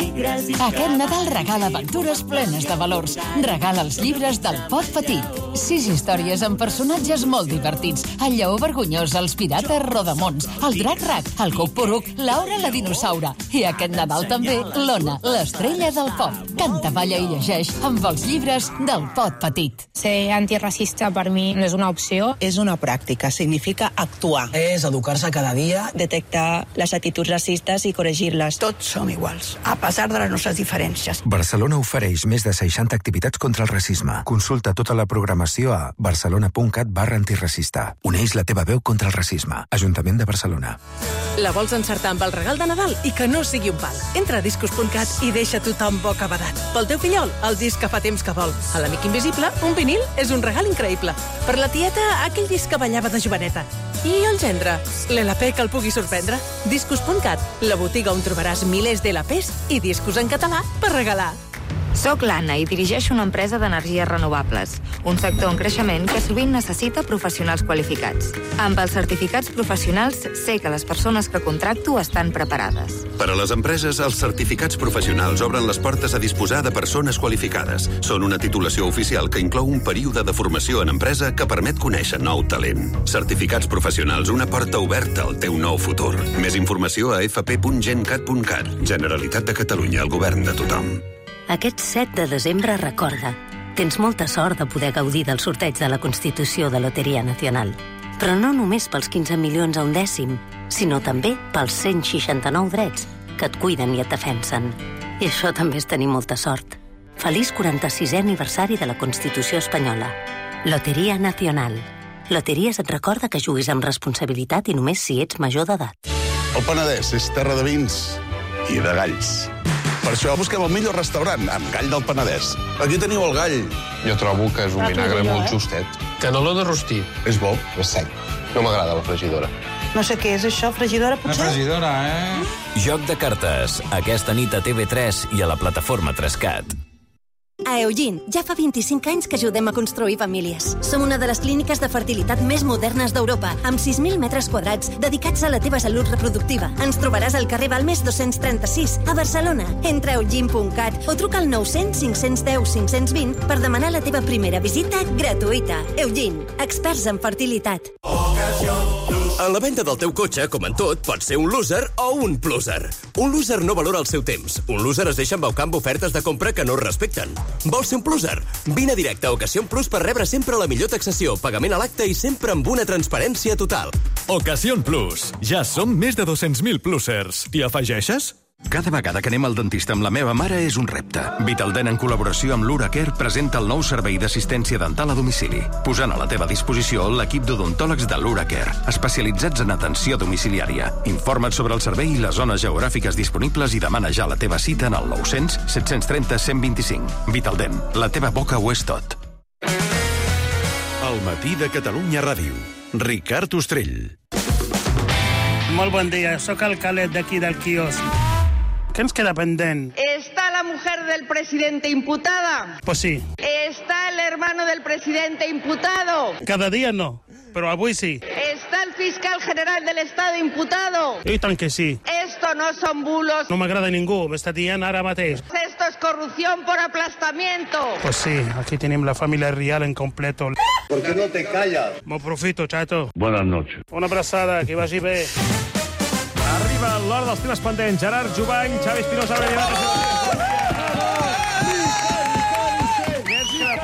S18: Aquest Nadal regala aventures plenes de valors. Regala els llibres del Pot Petit. Sis històries amb personatges molt divertits. El lleó vergonyós, els pirates rodamons, el drac rac, el cuc poruc, Laura la dinosaura. I aquest Nadal també l'Ona, l'estrella del pop. Canta, balla i llegeix amb els llibres del Pot Petit.
S19: Ser antiracista per mi no és una opció.
S20: És una pràctica, significa actuar.
S21: És educar-se cada dia,
S19: detectar les actituds racistes i corregir-les.
S20: Tots som iguals, a pesar de les nostres diferències.
S22: Barcelona ofereix més de seixanta activitats contra el racisme. Consulta tota la programació a barcelona.cat barra antiracista. Uneix la teva veu contra el racisme. Ajuntament de Barcelona.
S23: La vols encertar amb el regal de Nadal i que no sigui un pal? Entra a discos punt cat i deixa tothom bocabadat. Pel teu fillol, el disc que fa temps que vol. A l'amic invisible, un vinil és un regal increïble. Per la tieta, aquell disc que ballava de joveneta. I el gendre, l'L P que el pugui sorprendre. discos punt cat, la botiga on trobaràs milers d'L Ps i discos en català per regalar.
S24: Soc l'Anna i dirigeixo una empresa d'energies renovables, un sector en creixement que sovint necessita professionals qualificats. Amb els certificats professionals sé que les persones que contracto estan preparades.
S2: Per a les empreses, els certificats professionals obren les portes a disposar de persones qualificades. Són una titulació oficial que inclou un període de formació en empresa que permet conèixer nou talent. Certificats professionals, una porta oberta al teu nou futur. Més informació a f p punt gencat punt cat. Generalitat de Catalunya, el govern de tothom.
S3: Aquest set de desembre recorda, tens molta sort de poder gaudir del sorteig de la Constitució de Loteria Nacional. Però no només pels quinze milions a un dècim, sinó també pels cent seixanta-nou drets que et cuiden i et defensen. I això també és tenir molta sort. Feliç quaranta-sisè aniversari de la Constitució espanyola. Loteria Nacional. Loteries et recorda que juguis amb responsabilitat i només si ets major d'edat.
S25: El Penedès és terra de vins i de galls. Per això busquem el millor restaurant amb gall del Penedès. Aquí teniu el gall.
S26: Jo trobo que és un vinagre molt justet. Que no l'ho de rostir.
S25: És bo.
S26: És sec. No m'agrada la fregidora.
S20: No sé què és això, fregidora, potser?
S26: Una fregidora, eh?
S27: Joc de cartes. Aquesta nit a T V tres i a la plataforma tres cat.
S28: A Eugene, ja fa vint-i-cinc anys que ajudem a construir famílies. Som una de les clíniques de fertilitat més modernes d'Europa, amb sis mil metres quadrats dedicats a la teva salut reproductiva. Ens trobaràs al carrer Balmes dos-cents trenta-sis, a Barcelona. Entra a eugene punt cat o truca al nou cents cinc-cents deu cinc-cents vint per demanar la teva primera visita gratuïta. Eugene, experts en fertilitat.
S29: A la venda del teu cotxe, com en tot, pots ser un loser o un pluser. Un loser no valora el seu temps. Un loser es deixa embaucar amb ofertes de compra que no respecten. Vols ser un pluser? Vine a directe a Ocasión Plus per rebre sempre la millor taxació, pagament a l'acte i sempre amb una transparència total.
S30: Ocasión Plus. Ja som més de dos-cents mil plusers. T'hi afegeixes?
S2: Cada vegada que anem al dentista amb la meva mare és un repte. Vitaldent, en col·laboració amb l'Uracare, presenta el nou servei d'assistència dental a domicili, posant a la teva disposició l'equip d'odontòlegs de l'Uracare, especialitzats en atenció domiciliària. Informa't sobre el servei i les zones geogràfiques disponibles i demana ja la teva cita en el nou cents set-cents trenta cent vint-i-cinc. Vitaldent, la teva boca ho és tot. El matí de Catalunya Ràdio. Ricard Ostrell.
S31: Molt bon dia, sóc el Calet d'aquí del quiosc. ¿Qué nos queda pendent?
S32: ¿Está la mujer del presidente imputada?
S31: Pues sí.
S32: ¿Está el hermano del presidente imputado?
S31: Cada dia no, però avui sí.
S32: ¿Está el fiscal general del Estado imputado?
S31: I tant que sí.
S32: Esto no son bulos.
S31: No m'agrada ningú, m'està dient ara mateix.
S32: Esto es corrupción por aplastamiento.
S31: Pues sí, aquí tenim la família real en completo.
S33: ¿Por qué no te callas?
S31: M'ho profito, chato.
S33: Buenas noches.
S31: Una abraçada, que vagi bé.
S12: Arriba l'hora dels temes pendents. Gerard Jubany, Xavi Espinosa, Brady Matos. Què ens queda pendent?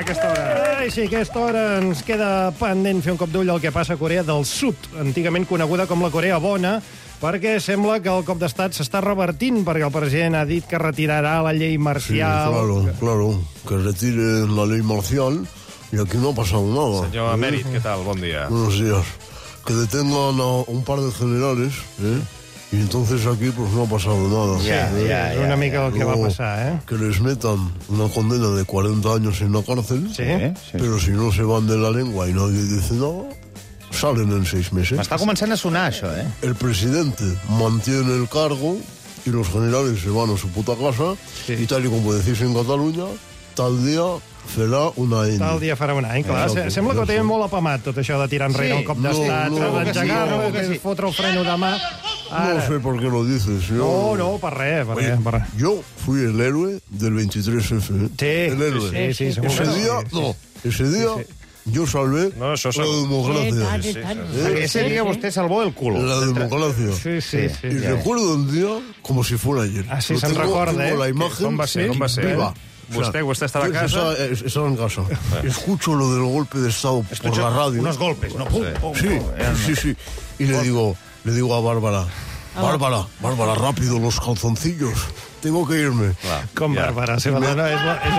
S1: a aquesta hora. Ai, sí, a aquesta hora ens queda pendent fer un cop d'ull al que passa a Corea del Sud, antigament coneguda com la Corea Bona, perquè sembla que el cop d'estat s'està revertint, perquè el president ha dit que retirarà la llei marcial.
S4: Sí, claro, claro, que retire la ley marcial y aquí no ha pasado nada.
S12: Senyor Emèrit, què tal? Bon dia.
S4: Buenos días. Que detengan a un par de generales, ¿eh? Y entonces aquí pues no ha pasado nada.
S1: Ya, sí, ya, ya, una mica el que va pasar, ¿eh?
S4: Que les metan una condena de cuarenta años en la cárcel,
S1: sí, sí.
S4: Pero si no se van de la lengua y nadie dice nada, salen en seis meses.
S5: M'està començant a sonar, això, eh?
S4: El presidente mantiene el cargo y los generales se van a su puta casa, sí. Y tal y como decís en Cataluña, tal día farà un any.
S1: Tal dia farà un any, clar. Eh, Sembla que ho tenen molt apamat, tot això de tirar enrere sí. un cop d'estat, no, no, d'engegar-lo, no, que sí. fotre el freno de mà.
S4: Ara. No sé por qué lo dices. Yo...
S1: No, no, per res, per res, per res.
S4: Yo fui el héroe del veintitrés F.
S1: Sí,
S4: el héroe.
S1: sí, sí, sí,
S4: ese día, sí, sí. no, ese día... Sí, sí. Yo salvé
S12: no, eso
S4: la democracia.
S5: Sí, sí, sí. ¿Eh? Ese día usted salvó el culo.
S4: La democracia.
S1: Sí, sí, sí.
S4: Y
S1: ja.
S4: recuerdo el día como si fuera ayer.
S1: Ah, sí, se'n recorda, eh?
S4: La imagen
S12: com va ser, com va ser?
S4: Viva.
S12: Vostè, vostè estava a casa?
S4: Estaba, estaba en casa. Escucho lo del golpe de Estado por la radio.
S5: Unos golpes, ¿no? Pum, pum,
S4: sí,
S5: pum.
S4: sí, sí. Y le digo, le digo a Bárbara, Bárbara, Bárbara, rápido, los calzoncillos. Tengo que irme.
S1: Con Bárbara, se va a dar.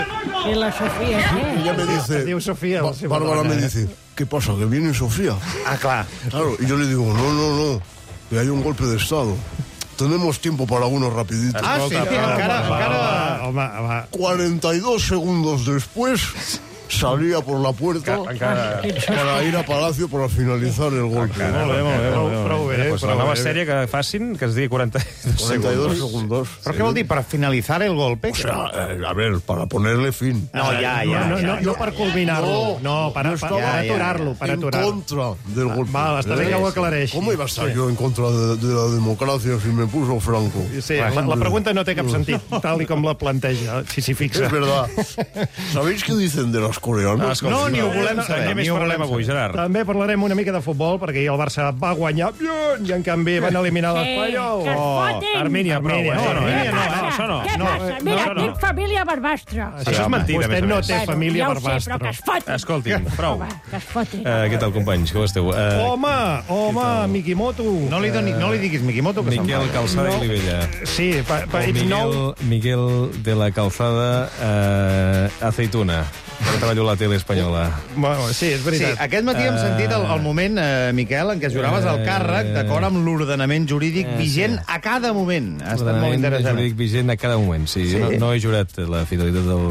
S6: Y la Sofía, ¿eh?
S4: Y ella me dice,
S1: diu Sofía,
S4: Bárbara me dice, ¿qué pasa? ¿Que viene Sofía?
S5: Ah, claro.
S4: Claro, y yo le digo, no, no, no, que hay un golpe de Estado. Tenemos tiempo para uno rapidito.
S5: Ah, sí, encara, encara...
S1: Home, home.
S4: cuarenta y dos segundos después salía por la puerta
S12: encara...
S4: para ir a Palacio para finalizar el golpe.
S12: Encara, molt bé, molt bé, molt bé.
S1: Prou bé,
S12: pues la nova sèrie que facin, que es digui quaranta
S4: y dos segundos.
S5: ¿Pero qué vol dir? ¿Para finalizar el golpe?
S4: O sea, eh, a ver, para ponerle fin.
S5: No, ya, ya.
S1: No, no,
S5: ya,
S1: no, no per culminar-lo. No, para,
S4: no
S1: para, para aturar-lo. Para aturar.
S4: En contra del golpe.
S1: Val, està bé que ho aclareixi.
S4: ¿Cómo iba a estar sí. yo en contra de, de la democracia si me puso Franco?
S1: Sí, la, la pregunta no té cap sentit, tal i com la planteja, si s'hi fixa.
S4: Es verdad. ¿Sabéis qué dicen de las coreanas?
S1: No, ni ho volem saber.
S12: Què més parlem avui, Gerard?
S1: També parlarem una mica de futbol, perquè ahir el Barça va guanyar i en canvi van eliminar l'Espanyol.
S12: Armènia, prou.
S1: Armènia,
S12: No, no,
S1: no,
S12: això no.
S6: Què passa? Mira, tinc família barbastra.
S12: Això és mentira,
S1: Vostè
S12: més o
S1: no
S12: més.
S1: té família
S6: ja ho sé,
S1: barbastra.
S6: però que es fotin.
S12: Escolti'm, prou.
S6: Que es fotin.
S12: Uh, què tal, companys? Com esteu? Uh,
S1: Home, home, Mikimoto.
S5: No li, doni, no li diguis Mikimoto, que se'n
S12: Miquel
S5: va.
S12: Calçada
S1: No.
S12: i Olivella.
S1: Sí, pa, pa,
S12: O
S1: ets nou.
S12: Miguel, Miguel de la Calzada uh, Aceituna. Jo treballo a la tele espanyola.
S1: Bueno, sí, és
S5: Sí,
S1: veritat.
S5: aquest matí hem sentit el, el moment, eh, Miquel, en què es juraves el càrrec d'acord amb l'ordenament jurídic
S12: Eh,
S5: vigent
S12: sí.
S5: a cada moment. Ha estat molt
S12: Ordenament
S5: interessant.
S12: jurídic vigent a cada moment, sí.
S5: Sí.
S12: No, no he jurat la fidelitat del...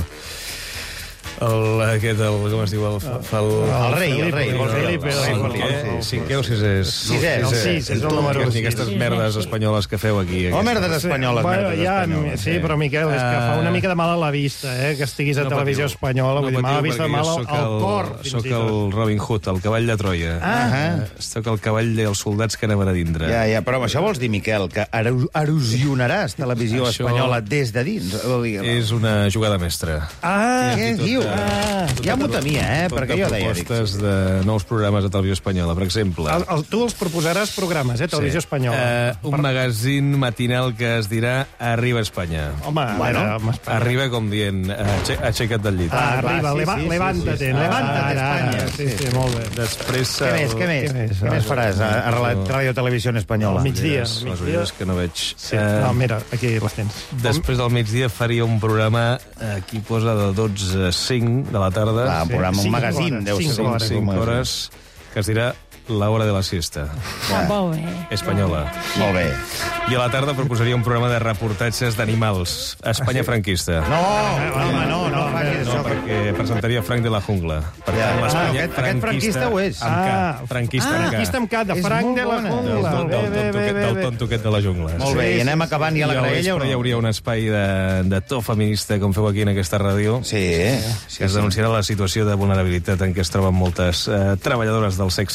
S12: El, aquest, el, com es diu? El, el,
S5: El rei, el rei.
S1: El Felipe, el
S12: cinquè,
S1: Felipe.
S12: cinquè o sisè?
S5: Sisè,
S1: el sis, és el número
S12: Ni
S1: sis.
S12: aquestes merdes espanyoles que feu aquí.
S5: Oh, merdes
S12: aquestes.
S5: espanyoles,
S1: Bueno,
S5: merdes
S1: ja,
S5: espanyoles.
S1: sí, però Miquel, és que fa una mica de mal a la vista, eh, que estiguis a
S12: No
S1: televisió
S12: patiu.
S1: espanyola. Vull dir, mal a la vista,
S12: perquè
S1: mal
S12: jo
S1: al,
S12: soc
S1: al
S12: el-
S1: cor. fins
S12: Soc
S1: i tot.
S12: el Robin Hood, el cavall de Troia.
S5: Ah.
S12: Soc el cavall dels soldats que anaven a dintre.
S5: Ja, ja, però això vols dir, Miquel, que ero- erosionaràs televisió
S12: Això
S5: espanyola des de dins? Vol dir,
S12: És una jugada mestra.
S1: Ah,
S5: què diu? Ah, ja m'ho temia, eh?
S12: Tot
S5: Perquè
S12: de
S5: jo deia... dic,
S12: propostes de nous programes de televisió espanyola, per exemple.
S1: el, el, tu els proposaràs programes, eh, televisió espanyola.
S12: Uh, un magazín matinal que es dirà Arriba Espanya.
S1: Home, a
S5: Bueno,
S1: veure, home, Espanya.
S12: Arriba com dient, uh, aixeca't del llit.
S1: Ah,
S5: Ah,
S1: arriba,
S5: va, sí,
S1: leva,
S5: sí, sí,
S1: levántate.
S5: sí, sí. Levántate,
S1: Ara, ara,
S5: Espanya.
S1: Sí, sí, molt bé.
S12: Després...
S5: Què més, què més?
S1: Què més?
S5: Què més faràs a, a la Ràdio Televisió Espanyola?
S1: Al migdia.
S12: Les
S1: al migdia.
S12: ulleres que no veig.
S1: Sí.
S12: Eh,
S1: No, mira, aquí les tens.
S12: Després del migdia faria un programa, eh, aquí posa de dotze a cinc de la tarda.
S5: Ah, un programa, un
S1: Cinc
S5: magazín,
S1: hores,
S5: deu ser.
S1: cinc hores.
S12: cinc hores, que es dirà La hora de la siesta.
S6: Ah, molt bé.
S12: Espanyola.
S5: Molt bé.
S12: I a la tarda proposaria un programa de reportatges d'animals. Espanya franquista.
S5: No, home, no, no facis
S12: No,
S5: això.
S12: perquè presentaria Frank de la Jungla. Per
S5: Ja.
S12: tant, l'Espanya
S5: Ah, aquest- aquest franquista ho és.
S12: Amb
S1: Ah,
S12: K. Franquista
S1: ah,
S12: amb K.
S1: franquista amb K, de
S5: És
S1: Frank
S5: molt
S1: de la
S5: bona.
S1: Jungla.
S12: Del, del,
S1: Bé,
S12: del,
S1: bé,
S12: del,
S1: bé,
S12: tontoquet,
S1: bé,
S12: del
S1: bé.
S12: tontoquet de la jungla.
S5: Molt bé, i anem acabant ja la
S12: I a
S5: graella o
S12: vespre hi
S5: no?
S12: hauria un espai de, de to feminista, com feu aquí en aquesta ràdio,
S5: Sí, eh?
S12: que es denunciarà la situació de vulnerabilitat en què es troben moltes eh, treballadores del sexe a l'estat espanyol.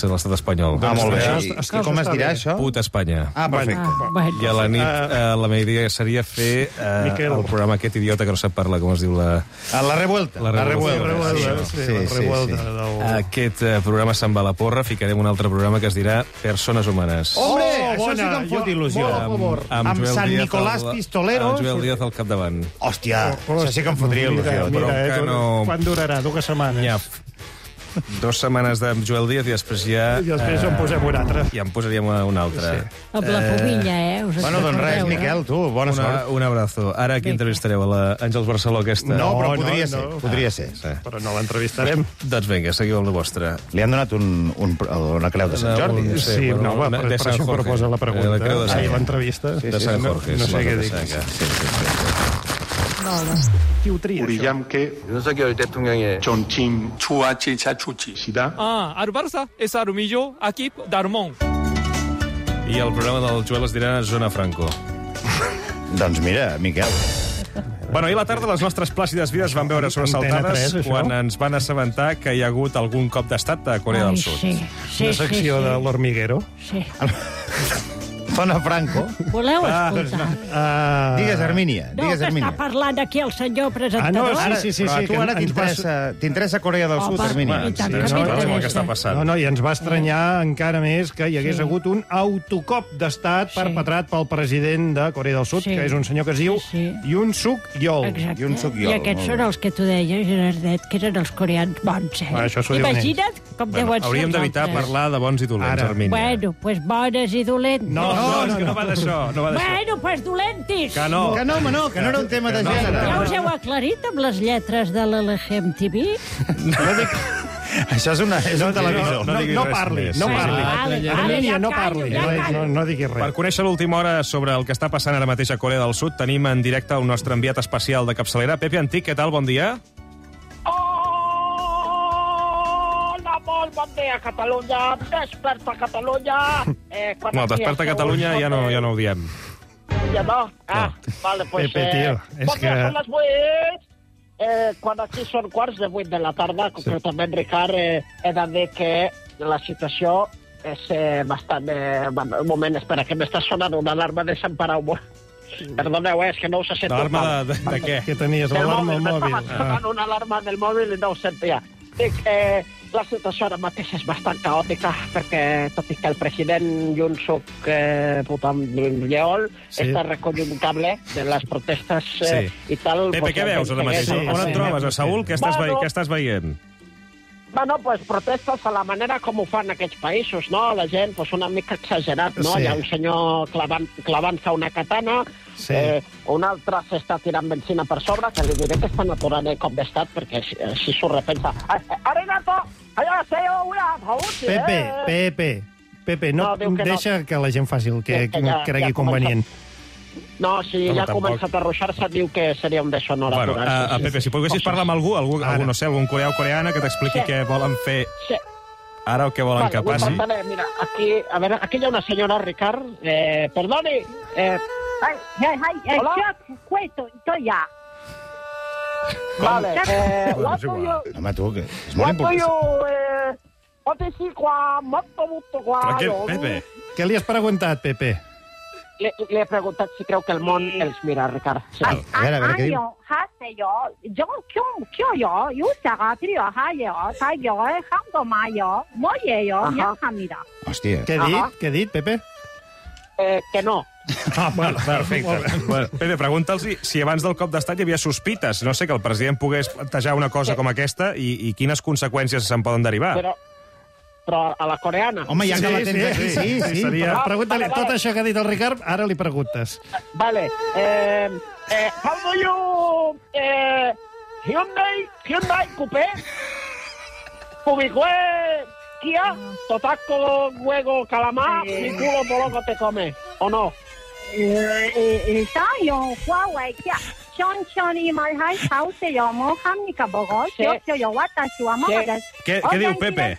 S12: espanyol.
S5: Ah, molt bé.
S1: Doncs,
S5: I, I com es dirà, això?
S12: Put Espanya.
S5: Ah, perfecte.
S6: Ah, bueno.
S12: I a la nit, eh, la meva idea seria fer eh, el programa aquest idiota que no sap parlar, com es diu la...
S5: A la revuelta.
S12: La revuelta.
S1: La revuelta, sí,
S5: Sí,
S1: la
S5: sí,
S1: revuelta.
S5: sí.
S1: del-
S12: Aquest eh, programa se'n va a la porra, ficarem un altre programa que es dirà Persones Humanes.
S5: Hombre,
S1: Oh,
S5: això sí que
S1: bona.
S5: em fot
S1: Jo-
S5: il·lusió.
S1: molt a favor.
S5: Amb
S12: Joel
S5: Sant
S12: Díaz
S5: Nicolàs
S12: al-
S5: Pistolero.
S12: Amb Joel Díaz al capdavant.
S5: Hòstia, això sí que em fotria il·lusió.
S1: Mira,
S12: però
S1: eh,
S12: que
S1: tu-
S12: no-
S1: quan durarà? Dues setmanes.
S12: Hi ha dues setmanes de Joel Díaz i després ja...
S1: I després en posem un altre.
S12: Ja en posaríem un altre.
S6: Amb la pubilla, eh? Us
S5: Bueno, doncs res,
S6: recordeu, eh?
S5: Miquel, tu, bona
S12: Una,
S5: sort.
S12: un abrazo. Ara aquí entrevistareu a l'Àngels Barceló aquesta.
S5: No, però
S1: No,
S5: podria
S1: no,
S5: ser,
S1: no.
S5: podria ser.
S12: Sí.
S1: Però no l'entrevistarem.
S12: Doncs vinga, seguiu amb la vostra.
S5: Li han donat un, un, una creu de Sant Jordi.
S12: Un-
S1: Sí,
S12: bueno,
S1: no, va,
S12: una-
S1: per,
S12: de
S1: per
S12: Sant
S1: això
S12: Jorge.
S1: proposa la
S12: Eh,
S1: pregunta.
S12: la creu de Sant
S1: Ai,
S12: Jorge.
S1: l'entrevista.
S12: De Sant Jorge.
S1: No
S12: sí,
S1: sé què
S12: de
S1: dic.
S12: Sant Jorge.
S5: Sí, sí, sí.
S1: Qui ho tria,
S33: 우리
S1: això?
S33: 함께 윤석열 대통령의 존칭 추와 제차 추치시다.
S7: Ah, Albarça és el millor equip del món.
S12: I el programa del Joel es dirà Zona Franco.
S5: Doncs mira, Miquel.
S12: Bueno, ahir a la tarda les nostres plàcides vides van veure sobresaltades
S1: Antena tres, això?
S12: quan ens van assabentar que hi ha hagut algun cop d'estat a Corea del
S6: Ai,
S12: Sud.
S6: sí, sí,
S1: Una
S6: sí,
S1: secció
S6: sí.
S1: de l'Hormiguero.
S6: Sí.
S5: Zona Franco.
S6: Voleu
S5: Ah,
S6: escoltar?
S1: Uh,
S5: Digues, Hermínia,
S6: No,
S5: digues,
S6: que està
S5: Hermínia.
S6: parlant aquí el senyor
S1: Ah,
S6: presentador.
S1: no,
S5: Ara,
S1: sí, sí,
S5: però
S1: sí,
S5: tu
S1: que
S5: ara
S1: ens
S5: t'interessa t'interessa Corea del Sud,
S6: Home,
S5: Hermínia.
S6: i tant
S12: Sí,
S6: que
S12: no,
S6: m'interessa.
S12: no, què està passant?
S1: No, no, i ens va estranyar encara més que hi hagués
S6: Sí.
S1: hagut un autocop d'estat
S6: Sí.
S1: perpetrat pel president de Corea del Sud,
S6: Sí.
S1: que és un senyor que es diu
S6: Sí, sí.
S1: Yoon Suk Yeol.
S6: Exacte.
S5: I un suquiol,
S6: I aquests
S5: molt
S6: són
S5: bé.
S6: els que tu deies, Gerardet, que eren els coreans bons, eh?
S1: Ah, això s'ho diuen
S6: Imagina't com
S12: Bueno,
S6: deuen ser
S12: hauríem
S6: els
S12: d'evitar
S6: altres.
S12: parlar de bons i dolents,
S1: Ara.
S12: Hermínia.
S6: Bueno, doncs pues bones i dolentes.
S12: No, no, no, no, no va d'això, no va d'això.
S6: Bueno, pues dolentis.
S12: Que no.
S5: Que no, home, no, que no era un tema de
S12: no,
S5: gènere.
S6: Ja us heu aclarit amb les lletres de l'L G M T V?
S5: Això és, una, és un televisor.
S1: No, no,
S12: diguis
S1: no
S12: res
S1: parli,
S12: més.
S1: no
S12: Sí,
S1: parli.
S6: sí. Vale, vale,
S1: Hermínia,
S6: ja
S1: no
S6: callo,
S1: parli,
S6: ja
S1: no,
S6: callo.
S1: no, no diguis
S12: Per
S1: res.
S12: conèixer l'última hora sobre el que està passant ara mateix a Corea del Sud, tenim en directe el nostre enviat especial de capçalera, Pepe Antic. Què tal? Bon dia.
S8: Hola, molt bon dia, Catalunya. Desperta, Catalunya. Eh, quan
S12: No,
S8: aquí
S12: desperta
S8: esteu
S12: Catalunya ja no,
S8: escoltant-
S12: ja no ho diem.
S8: Ja no? Ah, vale, pues...
S1: Pepe, tio, és
S8: bon dia,
S1: que-
S8: són les vuit. Eh, quan aquí són quarts de vuit de la tarda, concretament, Ricard, eh, he de dir que la situació és eh, bastant... Eh, bueno, un moment, espera, que m'està sonant una alarma de Sant Parau. Perdoneu, eh, és que no us sento.
S12: L'alarma de, de, de què?
S1: Què tenies,
S8: Del
S1: l'alarma al
S8: mòbil,
S1: mòbil?
S8: m'estava sonant una alarma del mòbil i no ho sentia. Dic, eh, la situació ara mateix és bastant caòtica, perquè tot i que el president Yoon Suk eh, Yeol
S1: Sí.
S8: està recollint un cable de les protestes eh,
S12: Sí.
S8: i tal...
S12: Pepe,
S8: pues,
S12: què veus ara mateix?
S8: sí,
S12: On et
S8: sí.
S12: trobes, a Saül? Què estàs, ve
S8: Bueno.
S12: què estàs veient?
S8: Bueno, pues protestes a la manera com ho fan aquests països, no? La gent, pues una mica exagerat, no?
S1: Sí.
S8: Hi ha un senyor clavant, clavant-se una katana,
S1: Sí.
S8: eh, un altre s'està tirant benzina per sobre, que li diré que estan aturant el cop d'estat, perquè si, si s'ho repensa... Ah, eh, Arigato! Annyeonghaseyo! Ura, hausi,
S1: Pepe,
S8: eh?
S1: Pepe, Pepe, no,
S8: No, diu que no.
S1: deixa que la gent faci el que,
S8: Que- que ja-
S1: cregui
S8: ja ha
S1: convenient.
S8: No, si
S12: Home,
S8: ja ha
S12: tampoc.
S8: començat a ruixar-se, diu que seria un deshonor
S12: Bueno,
S8: aturar-se.
S12: a, a Pepe, si poguessis parlar amb algú, algú, algú no sé, algun coreà o coreana que t'expliqui
S8: Sí.
S12: què volen fer
S8: Sí.
S12: ara o què volen
S8: Vale,
S12: que
S8: ho
S12: passi.
S8: intentaré. Mira, aquí, a veure, aquí hi ha una senyora, Ricard. Eh, perdoni. Eh,
S6: Ay, ay, ay,
S8: Hola?
S6: yo cuento, estoy ya.
S8: vale. Eh,
S5: Bueno,
S8: what
S5: és
S8: do
S5: igual.
S8: you...
S5: Home, tu, que és molt
S8: What do you...
S5: important.
S8: Eh, what is it, qua, motto, motto, qua,
S1: Però què,
S8: jo?
S1: Pepe? Què li has preguntat, Pepe?
S8: Li, li he preguntat si creu que el món els mira, Ricard. Sí.
S5: A veure, a veure què diu.
S6: 아니요, 하세요. 저 켜, 켜요. 요자가 필요하요. 자기요, 한도 마요. 뭐예요?
S8: 아하.
S6: 미안합니다.
S5: Hòstia.
S1: Què ha dit? Què ha dit, Pepe?
S8: Eh, que no.
S1: Ah,
S12: Bueno, perfecte. Bueno, Pepe, pregunta'ls si, si abans del cop d'estat hi havia sospites. No sé, que el president pogués plantejar una cosa com aquesta i, i quines conseqüències se'n poden derivar.
S8: Però, però a la coreana.
S5: Home, ja que la tens aquí, sí, sí.
S1: Seria...
S8: Ah,
S1: Pregunta-li
S8: vale, vale.
S1: tot això que ha dit el Ricard, ara li preguntes.
S8: Vale. Eh, eh, how do you... Eh, Hyundai, Hyundai Coupé, Pubicue, Kia, Totaco, Huego, Calamar, mi culo poloco te come, ¿o no?
S6: 일단요, 화와이야. 천천히 말하세요. 뭐 합니까, 보고?
S8: Sí.
S6: 저요, 와타시와 먹어야
S12: Què, què diu Pepe?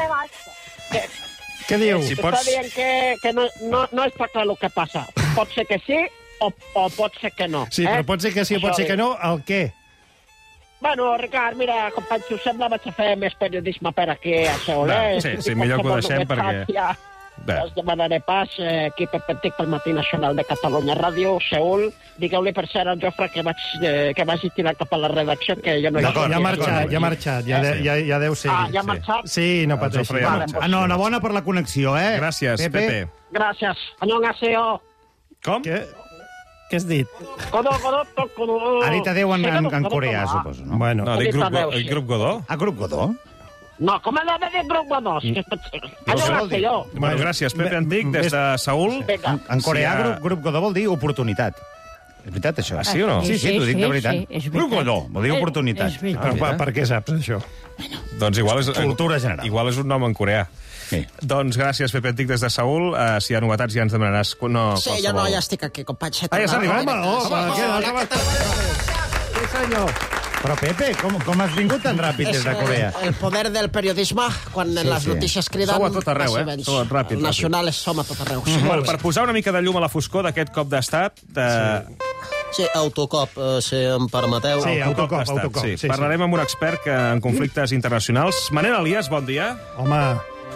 S1: Què diu?
S12: Si
S8: Està
S12: pots...
S8: dient que, que no, no, no està clar el que passa. Pot ser que sí o, o pot ser que no.
S1: Sí, però pot ser que sí o pot ser que no. El què?
S8: Bueno, Ricard, mira, company, si us sembla, vaig a fer més periodisme per aquí a Seul, eh?
S12: Sí, sí, millor que ho deixem perquè...
S8: Ja, ja us demanaré pas, eh, aquí per Pentic pel Matí Nacional de Catalunya Ràdio, Seul. Digueu-li per cert al Jofre que vaig, eh, que vagi tirar cap a la redacció, que jo no hi
S1: ja ha marxat, ja ha marxat, ja, de, ja, ja deu ser.
S8: Ah, ja ha marxat?
S1: Sí, no pateixi.
S5: Enhorabona per la connexió, eh?
S12: Gràcies,
S5: Pepe.
S12: Pepe.
S8: Gràcies. Annyeonghaseyo.
S12: Com?
S1: Què? Què has dit?
S8: Godó, godó, toc, godó.
S5: Ha dit adéu en, en, en coreà, suposo, no?
S1: Bueno.
S12: No, ha dit grup, el grup Godó?
S5: Ah, grup Godó?
S8: No, com ha de dir grup Godó? Annyeonghaseyo.
S12: Bueno, gràcies, Pepe Antic, des de Seül.
S5: En, en coreà, grup, grup Godó vol dir oportunitat. És veritat, això?
S12: Ah, sí o no?
S5: Sí, sí, t'ho dic de veritat.
S9: Sí, sí,
S5: grup Godó, vol dir oportunitat.
S1: Per, per, per què saps, això?
S12: Doncs igual és,
S5: Cultura general.
S12: Igual és un nom en coreà.
S5: Sí.
S12: Doncs gràcies, Pepe Antic, des de Seül. Uh, si hi ha novetats ja ens demanaràs... No,
S8: sí, ja no, ja estic aquí, company.
S12: Ah, ja s'ha arribat?
S1: Home, home, què? Hola, què tal? Sí, senyor.
S5: Però, Pepe, com, com has vingut tan ràpid des de Corea?
S8: El poder del periodisme, quan
S5: Sí,
S8: les
S5: sí.
S8: notícies criden...
S12: Sou a tot arreu, eh?
S8: passi,
S12: Sou
S8: doncs,
S12: ràpid,
S8: el nacional és som a tot arreu. Sí.
S12: Bueno, per posar una mica de llum a la foscor d'aquest cop d'estat... De...
S8: Sí, autocop, eh, si em permeteu.
S1: Sí, autocop,
S12: d'estat,
S1: autocop.
S12: Sí.
S1: Sí, sí.
S12: Parlarem amb un expert que, en conflictes internacionals. Manel Elias, bon dia.
S1: Home,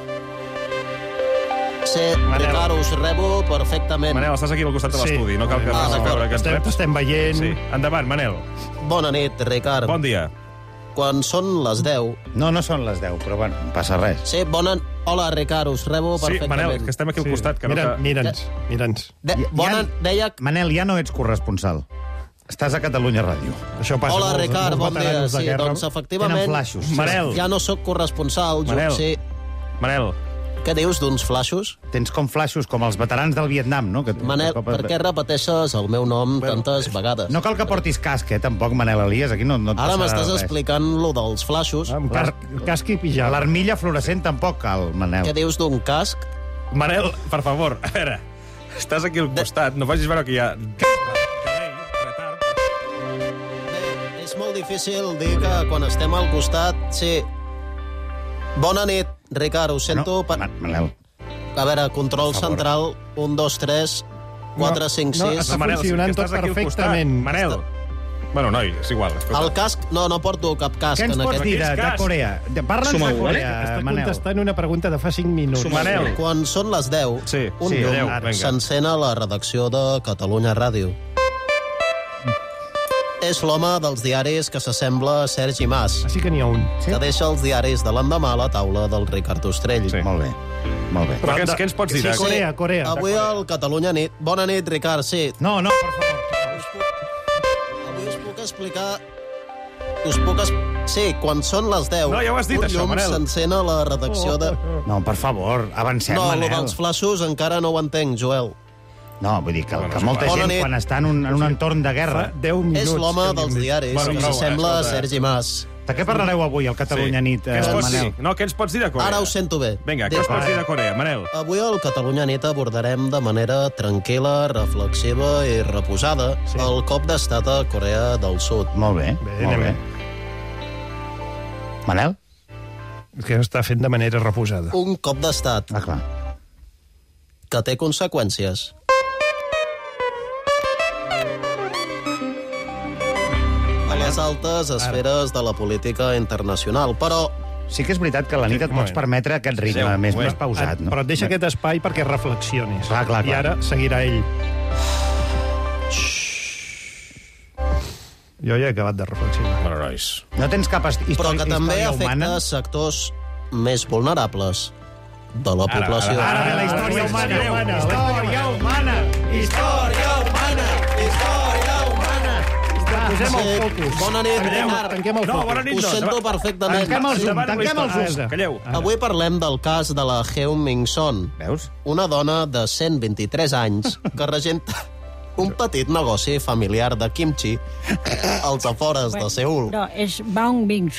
S8: Sí, Ricard, us rebo perfectament.
S12: Manel, estàs aquí al costat de
S1: Sí.
S12: l'estudi. No cal que
S8: Ah,
S12: passis a
S8: d'acord.
S12: veure que ens
S1: estem,
S12: reps.
S1: t'estem veient.
S12: Sí. Endavant, Manel.
S8: Bona nit, Ricard.
S12: Bon dia.
S8: Quan són les deu...
S5: No, no són les deu, però bueno, no passa res.
S8: Sí, bona... Hola, Ricard, us rebo
S12: Sí,
S8: perfectament.
S12: Manel, que estem aquí al
S1: Sí.
S12: costat. Que no
S1: Mira,
S12: que...
S1: mira'ns, mira'ns.
S8: De, bona, deia...
S5: Manel, ja no ets corresponsal. Estàs a Catalunya Ràdio.
S1: Això passa
S8: Hola,
S1: molts,
S8: Ricard,
S1: molts
S8: bon dia.
S1: veteranos de
S8: Sí,
S1: guerra.
S8: doncs, efectivament...
S5: Tenen flaixos.
S12: Manel.
S8: Ja no sóc corresponsal, jo,
S12: Manel.
S8: sí.
S12: Manel,
S8: Què dius d'uns flaixos?
S5: Tens com flaixos, com els veterans del Vietnam, no? Que tu-
S8: Manel,
S5: que cop-
S8: per què repeteixes el meu nom tantes vegades?
S5: No cal que portis casc, eh, tampoc, Manel Elias. Aquí no, no et
S8: Ara
S5: passarà
S8: m'estàs
S5: res.
S8: explicant lo dels flaixos.
S1: Amb cas, casc i pijama.
S5: L'armilla fluorescent tampoc cal, Manel.
S8: Què dius d'un casc?
S12: Manel, per favor, a veure, estàs aquí al costat, no facis veure que hi ha...
S8: Bé, és molt difícil dir que quan estem al costat... Sí. Bona nit, Ricard, ho sento...
S5: No, Ma- Manel.
S8: A veure, control central, un, dos, tres, quatre, cinc,
S1: no,
S8: sis...
S1: està funcionant tot perfectament.
S12: Manel. Bueno, noi, és igual. Escolta.
S8: El casc... No, no porto cap casc.
S5: Què ens
S8: en
S5: pots
S8: aquest...
S5: dir de, de Corea? De- Parla'ns de Corea,
S1: Està
S5: Manel.
S1: contestant una pregunta de fa cinc minuts.
S12: Manel.
S8: Quan són les deu,
S12: Sí,
S8: un
S12: sí,
S8: llum
S12: deu, vinga.
S8: s'encén a la redacció de Catalunya Ràdio. És l'home dels diaris que s'assembla a Sergi Mas,
S1: Ah, sí que n'hi ha un.
S8: que deixa els diaris de l'endemà a la taula del Ricard Ostrell.
S12: Sí.
S5: Molt bé, molt bé.
S12: Però què ens, què ens pots dir?
S1: Sí,
S12: de-
S1: Corea, Corea.
S8: Avui al Catalunya Nit... Bona nit, Ricard, sí.
S5: No, no, per favor.
S8: Avui us puc explicar... Us puc... Es... Sí, quan són les deu,
S12: No, ja ho has dit,
S8: un
S12: això,
S8: llum
S12: Manel.
S8: s'encén a la redacció de...
S5: No, per favor, avancem,
S8: No, el
S5: Manel.
S8: dels flaixos encara no ho entenc, Joel.
S5: No, vull dir que,
S12: Bueno,
S5: que
S12: és
S5: molta
S12: igual.
S5: gent,
S8: Bona nit.
S5: quan està en un, en un entorn de guerra...
S1: Fa deu minuts.
S8: És l'home
S1: que li hem
S8: dels
S1: dit.
S8: diaris
S12: Bueno,
S8: que
S12: prou,
S8: s'assembla a
S12: escolta.
S8: Sergi Mas.
S5: De què parlareu avui al Catalunya Nit,
S12: Què
S5: eh,
S12: ens pots
S5: Manel?
S12: dir? No, què ens pots dir de Corea?
S8: Ara ho sento bé.
S12: Vinga, què ens pots dir de Corea, Manel?
S8: Avui al Catalunya Nit abordarem de manera tranquil·la, reflexiva i reposada
S1: Sí.
S8: el cop d'estat a Corea del Sud.
S5: Molt bé,
S1: Bé,
S5: molt
S1: anem
S5: bé. Manel?
S1: Que ho està fent de manera reposada.
S8: Un cop d'estat
S5: Ah, clar.
S8: que té conseqüències. A les altes esferes de la política internacional, però
S5: Sí que és veritat que a la nit et
S1: un
S5: pots
S1: moment.
S5: permetre aquest ritme
S12: Sí, un
S5: més,
S12: moment.
S5: més pausat, no?
S1: Però et deixa aquest espai perquè reflexionis.
S5: Clar, clar,
S1: I
S5: clar.
S1: ara seguirà ell. Jo ja he acabat de reflexionar.
S12: Bueno, nois.
S5: No tens cap hist-
S8: però
S5: història,
S8: que també
S5: història
S8: afecta
S5: humana?
S8: sectors més vulnerables de la
S12: Ara,
S8: població.
S12: ara,
S5: Ara ve la història
S12: Ara,
S5: humana.
S12: ara, ara,
S5: Història humana! Història humana! Història humana!
S1: Posem el
S8: Sí,
S1: focus.
S8: bona nit,
S1: Tanquem,
S8: Ricard.
S1: tanquem el
S12: No,
S1: focus.
S12: bona nit,
S8: Us
S12: no.
S8: sento
S12: Davant-
S8: perfectament.
S5: Tanquem els
S8: Sí.
S5: ulls, tanquem els ulls.
S1: Ah,
S12: Calleu.
S8: Avui parlem del cas de la Heung Min Son,
S5: Veus?
S8: una dona de cent vint-i-tres anys que regenta un petit negoci familiar de kimchi als afores de Seul.
S9: No, és Bang Bing Son.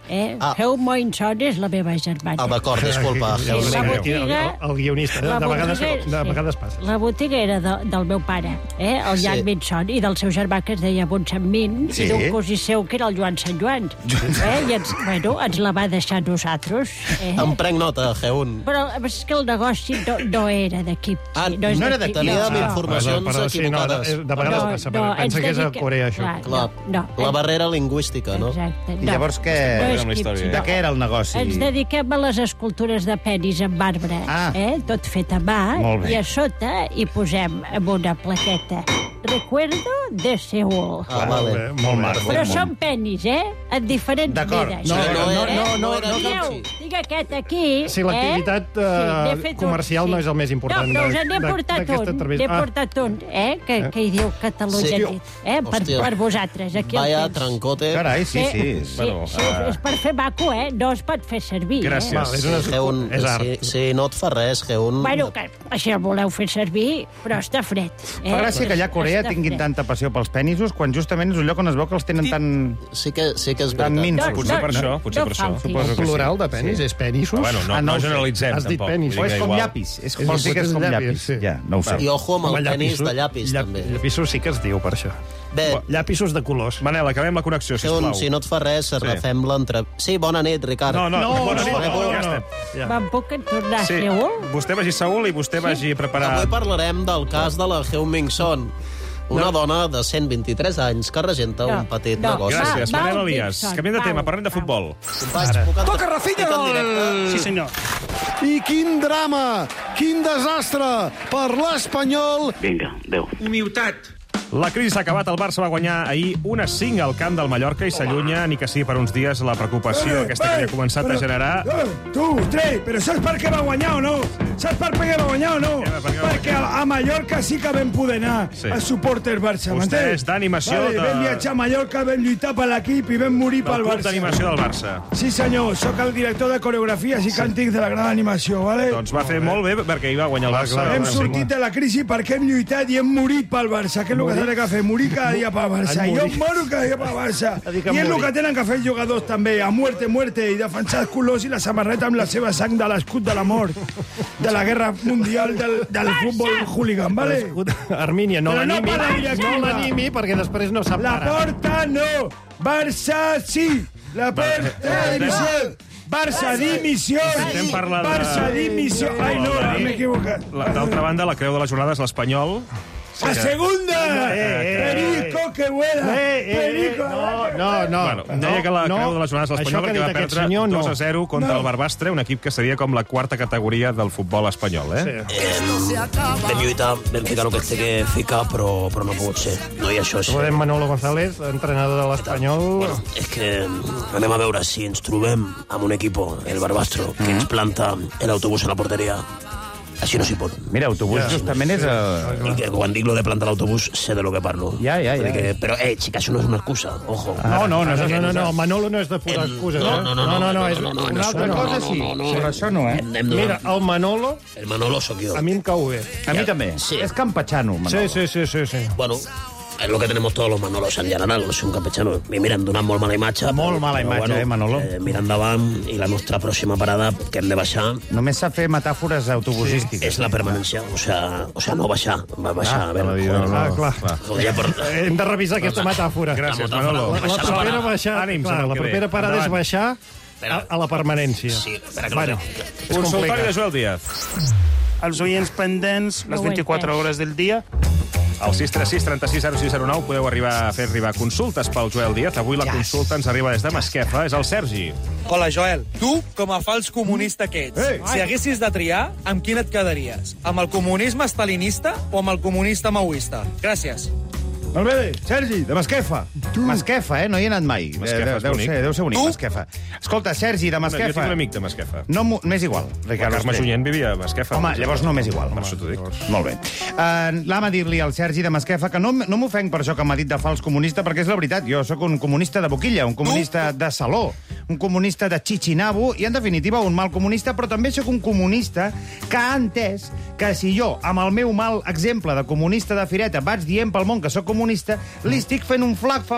S9: Eh? Ah. Heu Moinson és la meva germana.
S4: Ah, d'acord, disculpa.
S9: Sí, la botiga...
S1: El, el guionista, de, de, vegades, de vegades passa.
S9: La botiga era de, del meu pare, eh? el Jan sí. Minson, i del seu germà, que es deia Bonsan Min, sí. i d'un cosí seu, que era el Joan Sant Joan. Eh? I ens, bueno, ens la va deixar nosaltres. Eh?
S4: Em prenc nota, Geun.
S9: Però és que el negoci no, no era d'aquí.
S4: Ah, no, no era d'aquí. Teníem no. informacions però, però, equivocades.
S1: Sí, no, de, de vegades no, passa, no, pensa que és a Corea, això.
S9: Clar, clar. No, no,
S4: la barrera lingüística, no?
S9: Exacte.
S5: I llavors què?
S9: No
S5: De què era el negoci?
S9: Ens dediquem a les escultures de penis en marbre,
S5: ah.
S9: eh? tot fet a mà, i a sota hi posem amb una plaqueta Recuerdo de Seúl.
S4: Ah, vale.
S5: Molt maco.
S9: Però són penis, eh? En diferents mides.
S1: No, no, no, no, no, no,
S9: no. Tinc aquest aquí.
S1: Si l'activitat eh, sí, comercial sí. no és el més important.
S9: No, però us n'he portat un, n'he portat un, eh? Que, que hi diu Catalunya, sí. eh? Per, per vosaltres. Aquí
S4: Vaya trancote.
S5: Carai, sí, sí.
S9: Sí, bueno, sí, uh... és per fer maco, eh? No es pot fer servir.
S1: Gràcies.
S9: Eh?
S1: Val, és una...
S4: Geun,
S1: és art.
S4: Si, si no et fa res, Geun...
S9: Bueno, que així el voleu fer servir, però està fred. Eh?
S5: Fa gràcia que allà a Corea tinguin tanta passió pels penisos, quan justament és un lloc on es veu que els tenen tan...
S4: Sí que, sí que és veritat.
S5: Tan minsos.
S12: No, potser per això, potser per això.
S1: Suposo que plural de penis és penissos.
S12: Bueno, no, no generalitzem,
S1: Has dit
S12: tampoc.
S1: penis.
S5: O és com llapis. És com dir que és com llapis. Ja, no ho sé.
S4: I ojo amb el penis de llapis, també.
S1: Llapissos sí que es diu, per això.
S4: Bé.
S1: Llapissos de colors.
S12: Manel, acabem la connexió, sisplau.
S4: Si no et fa res, refem l'entre... Sí, bona nit, Ricard.
S12: No, no,
S1: no,
S12: bona
S1: no,
S12: nit.
S1: no,
S12: Ja
S1: no.
S12: estem.
S9: Me'n puc tornar a
S12: Sí,
S9: Seúl?
S12: vostè vagi a Seúl i vostè vagi a preparar...
S4: Avui parlarem del cas de la Heung Min Son, una dona de cent vint-i-tres anys que regenta un petit negoci.
S12: Gràcies, Manel Elias. Canviem de tema, parlem de futbol.
S4: Toca
S10: Rafinha, gol!
S31: Sí, senyor.
S10: I quin drama, quin desastre per l'Espanyol. Vinga, adéu.
S31: Humilitat.
S12: La crisi s'ha acabat, el Barça va guanyar ahir un a cinc al camp del Mallorca i s'allunya, ni que sigui per uns dies, la preocupació aquesta que havia començat a generar.
S10: Tu, Trey, però saps per què va guanyar o no? Saps per què va guanyar o no? Perquè a Mallorca sí que vam poder anar, a supporter Barça, m'entens?
S12: Vostè és d'animació de...
S10: Vam viatjar a Mallorca, vam lluitar per l'equip i vam morir pel Barça.
S12: Del club d'animació del Barça.
S10: Sí, senyor, sóc el director de coreografies i càntics de la gran animació, vale?
S12: Doncs va fer molt bé perquè hi va guanyar el Barça.
S10: Hem sortit de la crisi perquè hem lluitat i hem morit pel Barça, que és el que s'ha de fer, morir cada dia pel Barça. Jo moro cada dia pel Barça. I és el que tenen que fer els jugadors també, a muerte, muerte, i defensar els colors i la samarreta amb la seva sang de l'escut de la mort, de la guerra mundial del, del futbol hooligan, vale?
S1: Armínia, no l'animi, no l'animi, perquè després no sap parar.
S10: La porta no, Barça sí, la porta dimissió. Barça dimissió! Barça dimissió! Ai, no, m'he equivocat.
S12: D'altra banda, la creu de la jornada és l'Espanyol.
S10: ¡A segunda!
S1: Eh, eh,
S10: ¡Perico, que vuela!
S1: Eh, eh,
S10: ¡Perico!
S1: No, no, no.
S12: Bueno, deia que la
S1: no,
S12: creu de la jornada és l'Espanyol perquè va perdre
S1: senyor, no.
S12: dos a zero contra
S10: No.
S12: el Barbastre, un equip que seria com la quarta categoria del futbol espanyol, eh?
S1: Sí.
S4: Eh, vam lluitar, vam ficar el que té que ficar, però, però no ha pogut ser. No hi ha això així.
S1: Podem Manolo González, entrenador de l'Espanyol.
S4: Bueno, és que anem a veure si ens trobem amb un equip, el Barbastro, que ens planta l'autobús a la porteria. Així no s'hi pot.
S5: Mira, autobús ja, justament és... El...
S4: I que quan dic lo de plantar l'autobús, sé de lo que parlo.
S5: Ja, ja, ja.
S4: Que, però, eh, xica, això no és una excusa, ojo.
S1: No, no, no, no, no, no, Manolo no és de pura excusa.
S4: No, no, no,
S1: no, no, és
S4: una
S1: altra cosa, sí.
S5: Però això no, eh?
S1: Mira, el Manolo...
S4: El Manolo sóc jo.
S1: A mi em cau bé.
S5: A mi també. És campechano, Manolo.
S1: Sí, sí, sí, sí.
S4: Bueno, es lo que tenemos todos los Manolos en general, no sé un campechano. I mira, hem donat molt mala imatge.
S5: Molt mala imatge, bueno, eh, Manolo?
S4: Eh, mira endavant, i la nostra pròxima parada, que hem de baixar...
S5: Només sap fer metàfores autobusístiques.
S4: Sí, és la permanència, o sea, o sea, no baixar, va baixar.
S1: Ah,
S4: a veure,
S1: no, no, ah, clar.
S4: Joder, per...
S1: Hem de revisar aquesta metàfora.
S12: Gràcies, Manolo.
S1: La, la propera, baixar, Ànims, clar, la propera parada és baixar a, a la permanència.
S4: Sí, espera, que
S1: bueno,
S12: Un consultori de Joel Díaz.
S31: Els oients pendents, les vint-i-quatre hores del dia.
S12: Al sis tres sis, trenta-sis, zero sis zero nou podeu arribar a fer arribar consultes pel Joel Díaz. Avui la consulta ens arriba des de Masquefa. És el Sergi.
S11: Hola, Joel. Tu, com a fals comunista que ets,
S1: Ei.
S11: si haguessis de triar, amb quin et quedaries? Amb el comunisme estalinista o amb el comunista maoista? Gràcies.
S1: Molt bé, Sergi, de Masquefa.
S5: Tu. Masquefa, eh? No hi he anat mai.
S12: Masquefa és
S5: deu,
S12: bonic.
S5: ser, deu ser bonic,
S11: Tu?
S5: Masquefa. Escolta, Sergi, de Masquefa...
S12: Jo tinc un amic de Masquefa.
S5: No, m'és igual,
S12: La
S5: Ricard.
S12: Carme Junyent vivia a Masquefa.
S5: Home, llavors no m'és igual.
S12: Per això t'ho dic.
S5: Molt bé. Uh, L'am a dir-li al Sergi de Masquefa que no, no m'ofenc per això que m'ha dit de fals comunista, perquè és la veritat. Jo sóc un comunista de boquilla, un comunista de saló, un comunista de xichinabo i, en definitiva, un mal comunista, però també sóc un comunista que ha entès que si jo, amb el meu mal exemple de comunista de fireta, vaig dient pel món que sóc comunista, li estic fent un flac favor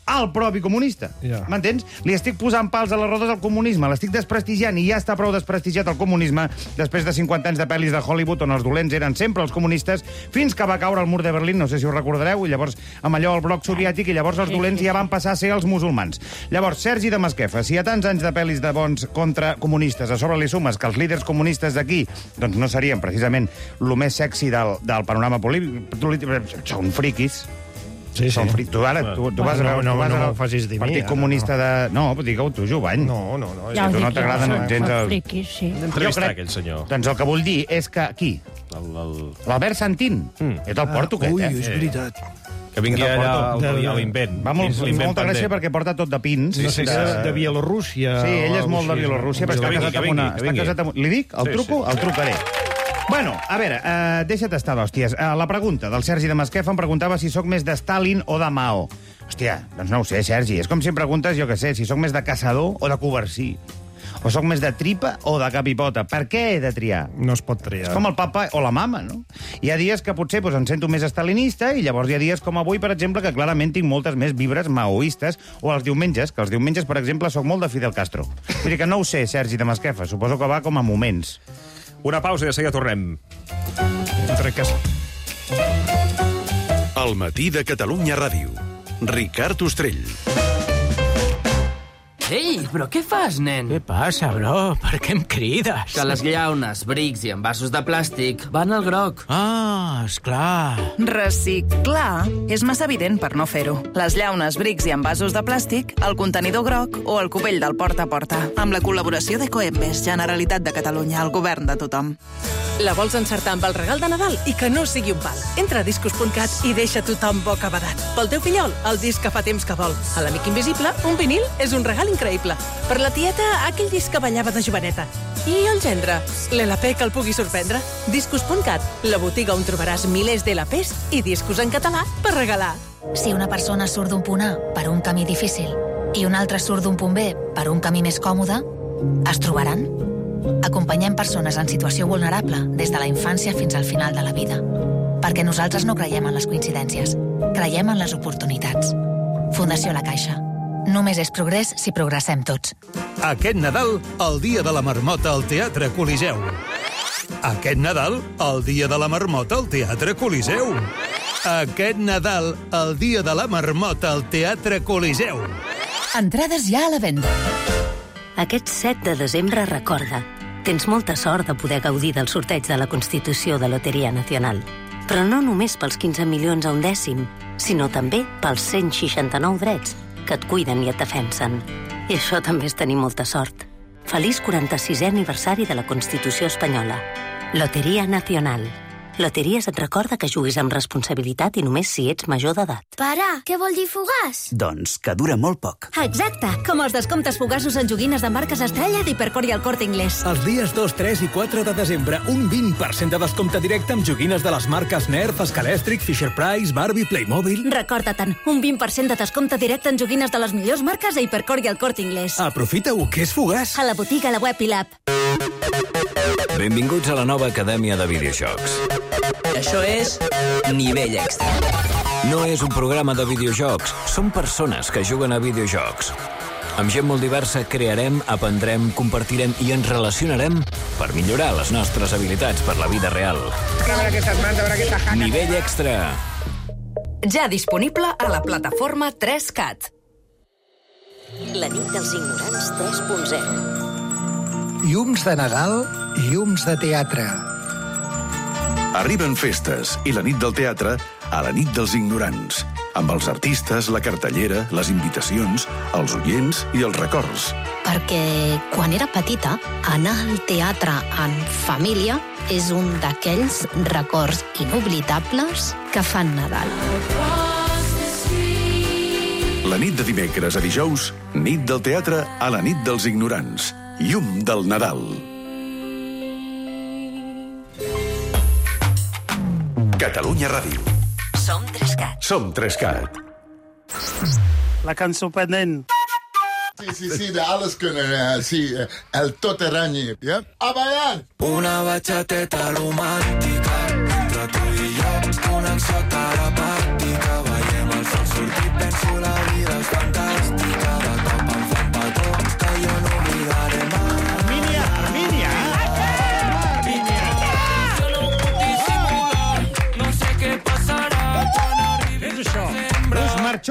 S5: al propi comunista.
S1: Ja.
S5: M'entens? Li estic posant pals a les rodes al comunisme, l'estic desprestigiant i ja està prou desprestigiat el comunisme després de cinquanta anys de pel·lis de Hollywood on els dolents eren sempre els comunistes fins que va caure el mur de Berlín, no sé si us recordareu, i llavors amb allò el bloc soviètic i llavors els dolents ja van passar a ser els musulmans. Llavors, Sergi de Masquefa, si hi ha tants anys de pel·lis de bons contra comunistes, a sobre li sumes que els líders comunistes d'aquí doncs no serien precisament el més sexy del, del panorama polític, són friquis.
S1: Sí, sí.
S5: Fri... Tu, ara, tu, tu vas a veure...
S1: No, no,
S5: tu vas
S1: no,
S5: a
S1: no ho facis dir
S5: Partit
S1: mi,
S5: comunista de... No, digue-ho tu, Jovany.
S1: No, no, no.
S9: Ja ho
S5: tu no
S9: dic,
S5: t'agraden
S9: ja,
S5: gens...
S9: els friquis, sí.
S12: Hem d'entrevistar aquell senyor.
S5: Doncs el que vull dir és que... Qui? L'Albert Santín. Mm. Jo te'l porto, aquest,
S10: Ui,
S5: eh?
S10: és veritat.
S12: Que vingui allà a l'invent.
S5: Va molt, molta gràcia perquè porta tot de pins.
S1: No sé, de, de Bielorússia.
S5: Sí, ell és molt de Bielorússia, però està casat amb una... Està casat amb... Li dic? El truco? El trucaré. Bueno, a veure, uh, deixa't estar d'hòsties. Uh, la pregunta del Sergi de Masquefa em preguntava si sóc més de Stalin o de Mao. Hòstia, doncs no ho sé, Sergi. És com si em preguntes, jo què sé, si sóc més de caçador o de coversí. O sóc més de tripa o de cap i pota. Per què he de triar?
S1: No es pot triar.
S5: És com el papa o la mama, no? Hi ha dies que potser doncs, em sento més stalinista i llavors hi ha dies com avui, per exemple, que clarament tinc moltes més vibres maoistes, o els diumenges, que els diumenges, per exemple, sóc molt de Fidel Castro. Vull dir que no ho sé, Sergi de Masquefa. Suposo que va com a moments.
S12: Una pausa i de seguida tornem.
S1: Crec que...
S3: El matí de Catalunya Ràdio. Ricard Ostrell.
S13: Ei, però què fas, nen?
S14: Què passa, bro? Per què em crides?
S13: Que les llaunes, brics i envasos de plàstic van al groc.
S14: Ah, esclar.
S15: Reciclar és massa evident per no fer-ho. Les llaunes, brics i envasos de plàstic, el contenidor groc o el cubell del porta a porta. Amb la col·laboració d'Ecoembes, Generalitat de Catalunya, el govern de tothom.
S16: La vols encertar amb el regal de Nadal i que no sigui un pal. Entra a discos punt cat i deixa tothom bocabadat. Pel teu fillol, el disc que fa temps que vol. A l'amic invisible, un vinil és un regal increïble. Per la tieta, aquell disc que ballava de joveneta. I el gendre, l'L P que el pugui sorprendre. discos punt cat, la botiga on trobaràs milers d'L Ps i discos en català per regalar.
S17: Si una persona surt d'un punt A per un camí difícil i una altra surt d'un punt B per un camí més còmode, es trobaran? Acompanyem persones en situació vulnerable des de la infància fins al final de la vida. Perquè nosaltres no creiem en les coincidències. Creiem en les oportunitats. Fundació La Caixa. Només és progrés si progressem tots.
S18: Aquest Nadal, el dia de la marmota al Teatre Coliseu. Aquest Nadal, el dia de la marmota al Teatre Coliseu. Aquest Nadal, el dia de la marmota al Teatre Coliseu.
S17: Entrades ja a la venda.
S28: Aquest set de desembre recorda. Tens molta sort de poder gaudir del sorteig de la Constitució de Loteria Nacional. Però no només pels quinze milions a un dècim, sinó també pels cent seixanta-nou drets que et cuiden i et defensen. I això també és tenir molta sort. Feliç quaranta-sisè aniversari de la Constitució espanyola. Loteria Nacional. Loteries et recorda que juguis amb responsabilitat i només si ets major d'edat.
S19: Pare, què vol dir fugaç?
S21: Doncs que dura molt poc.
S19: Exacte, com els descomptes fugaços en joguines de marques Estrella d'Hipercor i el Corte Inglés.
S22: Els dies dos, tres i quatre de desembre, un vint per cent de descompte directe amb joguines de les marques Nerf, Scalextric, Fisher-Price, Barbie, Playmobil...
S19: Recorda-te'n, un vint per cent de descompte directe en joguines de les millors marques a Hipercor i el Corte Inglés.
S22: Aprofita-ho, que és fugaç.
S19: A la botiga, a la web i l'app.
S27: Benvinguts a la nova Acadèmia de Videojocs.
S23: Això és Nivell Extra.
S27: No és un programa de videojocs, són persones que juguen a videojocs. Amb gent molt diversa crearem, aprendrem, compartirem i ens relacionarem per millorar les nostres habilitats per la vida real.
S23: A veure aquestes mans, a veure aquestes jaques.
S27: Nivell Extra.
S17: Ja disponible a la plataforma tres cat.
S28: La nit dels ignorants tres punt zero.
S24: Llums de Nadal, llums de teatre.
S3: Arriben festes i la nit del teatre a la nit dels ignorants, amb els artistes, la cartellera, les invitacions, els oients i els records.
S17: Perquè quan era petita, anar al teatre en família és un d'aquells records inoblitables que fan Nadal.
S3: La nit de dimecres a dijous, nit del teatre a la nit dels ignorants. Llum del Nadal. Catalunya Ràdio.
S28: Som tres cat.
S3: Som tres cat.
S31: La cançó pendent.
S25: Sí, sí, sí, de alles kunnen. Uh, sí, uh, el tot arany. Ja? A ballar!
S34: Una bachateta romàntica entre tu i jo, connexió telepàtica. Veiem el sol sortir, penso la vida està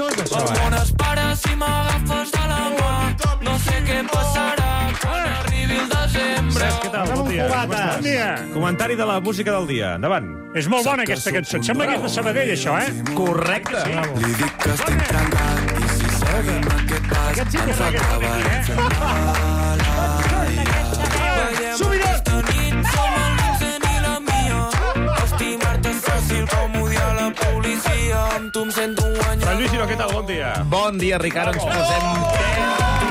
S1: enganxós, això,
S34: El món es para si m'agafes de la mà. No sé què passarà quan arribi el desembre.
S12: Cesc, què tal? Bon dia. Com estàs?
S31: Bon dia.
S12: Comentari de la música del dia. Endavant.
S31: És molt bona aquesta cançó. Em sembla que és de Sabadell, això, eh?
S34: Correcte. Li dic que estic trencat i si seguim aquest pas
S31: Aquest sí que
S34: ens
S31: és aquest
S34: acabarem fent mal. Veiem aquesta nit, som el Vincent i la Mia. Estimar-te és fàcil com odiar la policia. Amb tu em sento un guanyador.
S12: Sant Lluís Giró, què tal? Bon dia.
S2: Bon dia, Ricard. Ens posem...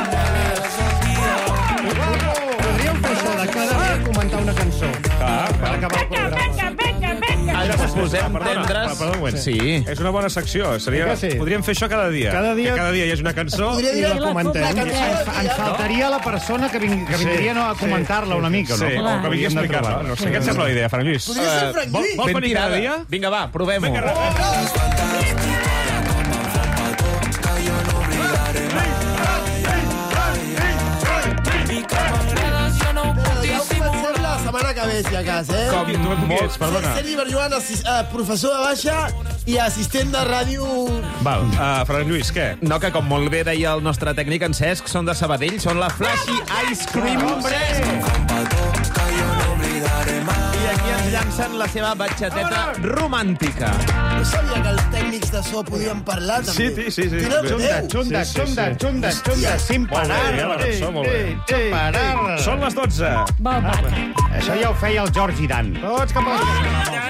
S1: Podríem fer això de cada dia comentar una cançó.
S12: Ah,
S1: Per acabar el programa.
S2: Ens posem
S12: Perdona,
S2: tendres...
S12: perdona un moment.
S2: Sí.
S12: És una bona secció. Seria...
S1: Sí que sí.
S12: Podríem fer això cada dia.
S1: Cada dia-
S12: Que cada dia hi hagi una cançó.
S1: I la comentem.
S5: Ens, ens faltaria la persona que, ving, que vindria no, a comentar-la una mica, no?
S12: Sí, o que vingui a explicar-la. No sé, què et sembla la idea, Frank Lluís?
S2: Podria ser Frank Lluís.
S12: Vols venir cada dia?
S2: Vinga, va, provem-ho.
S4: La setmana que ve, si a cas, eh?
S12: Com, tu qui ets, perdona.
S4: Sergi Berjoan, assis- eh, professor de baixa i assistent de ràdio...
S12: Val, uh, Frank Lluís, què?
S2: No, que com molt bé deia el nostre tècnic, en Cesc, són de Sabadell, són la Flashy Ice Cream. I aquí ens llancen la seva batxateta romàntica.
S4: No sabia que els tècnics de so podien parlar, també.
S12: Sí, sí, sí.
S4: Tenen
S5: Xunda,
S4: veu.
S5: xunda,
S12: Sí, sí,
S5: xunda,
S12: sí.
S5: xunda, xunda, sin
S12: Molt bé,
S5: parar.
S12: ja la cançó, molt bé.
S5: Sin parar.
S12: Són les dotze.
S5: Això ja ho feia el George Dan.
S1: Tots cap a...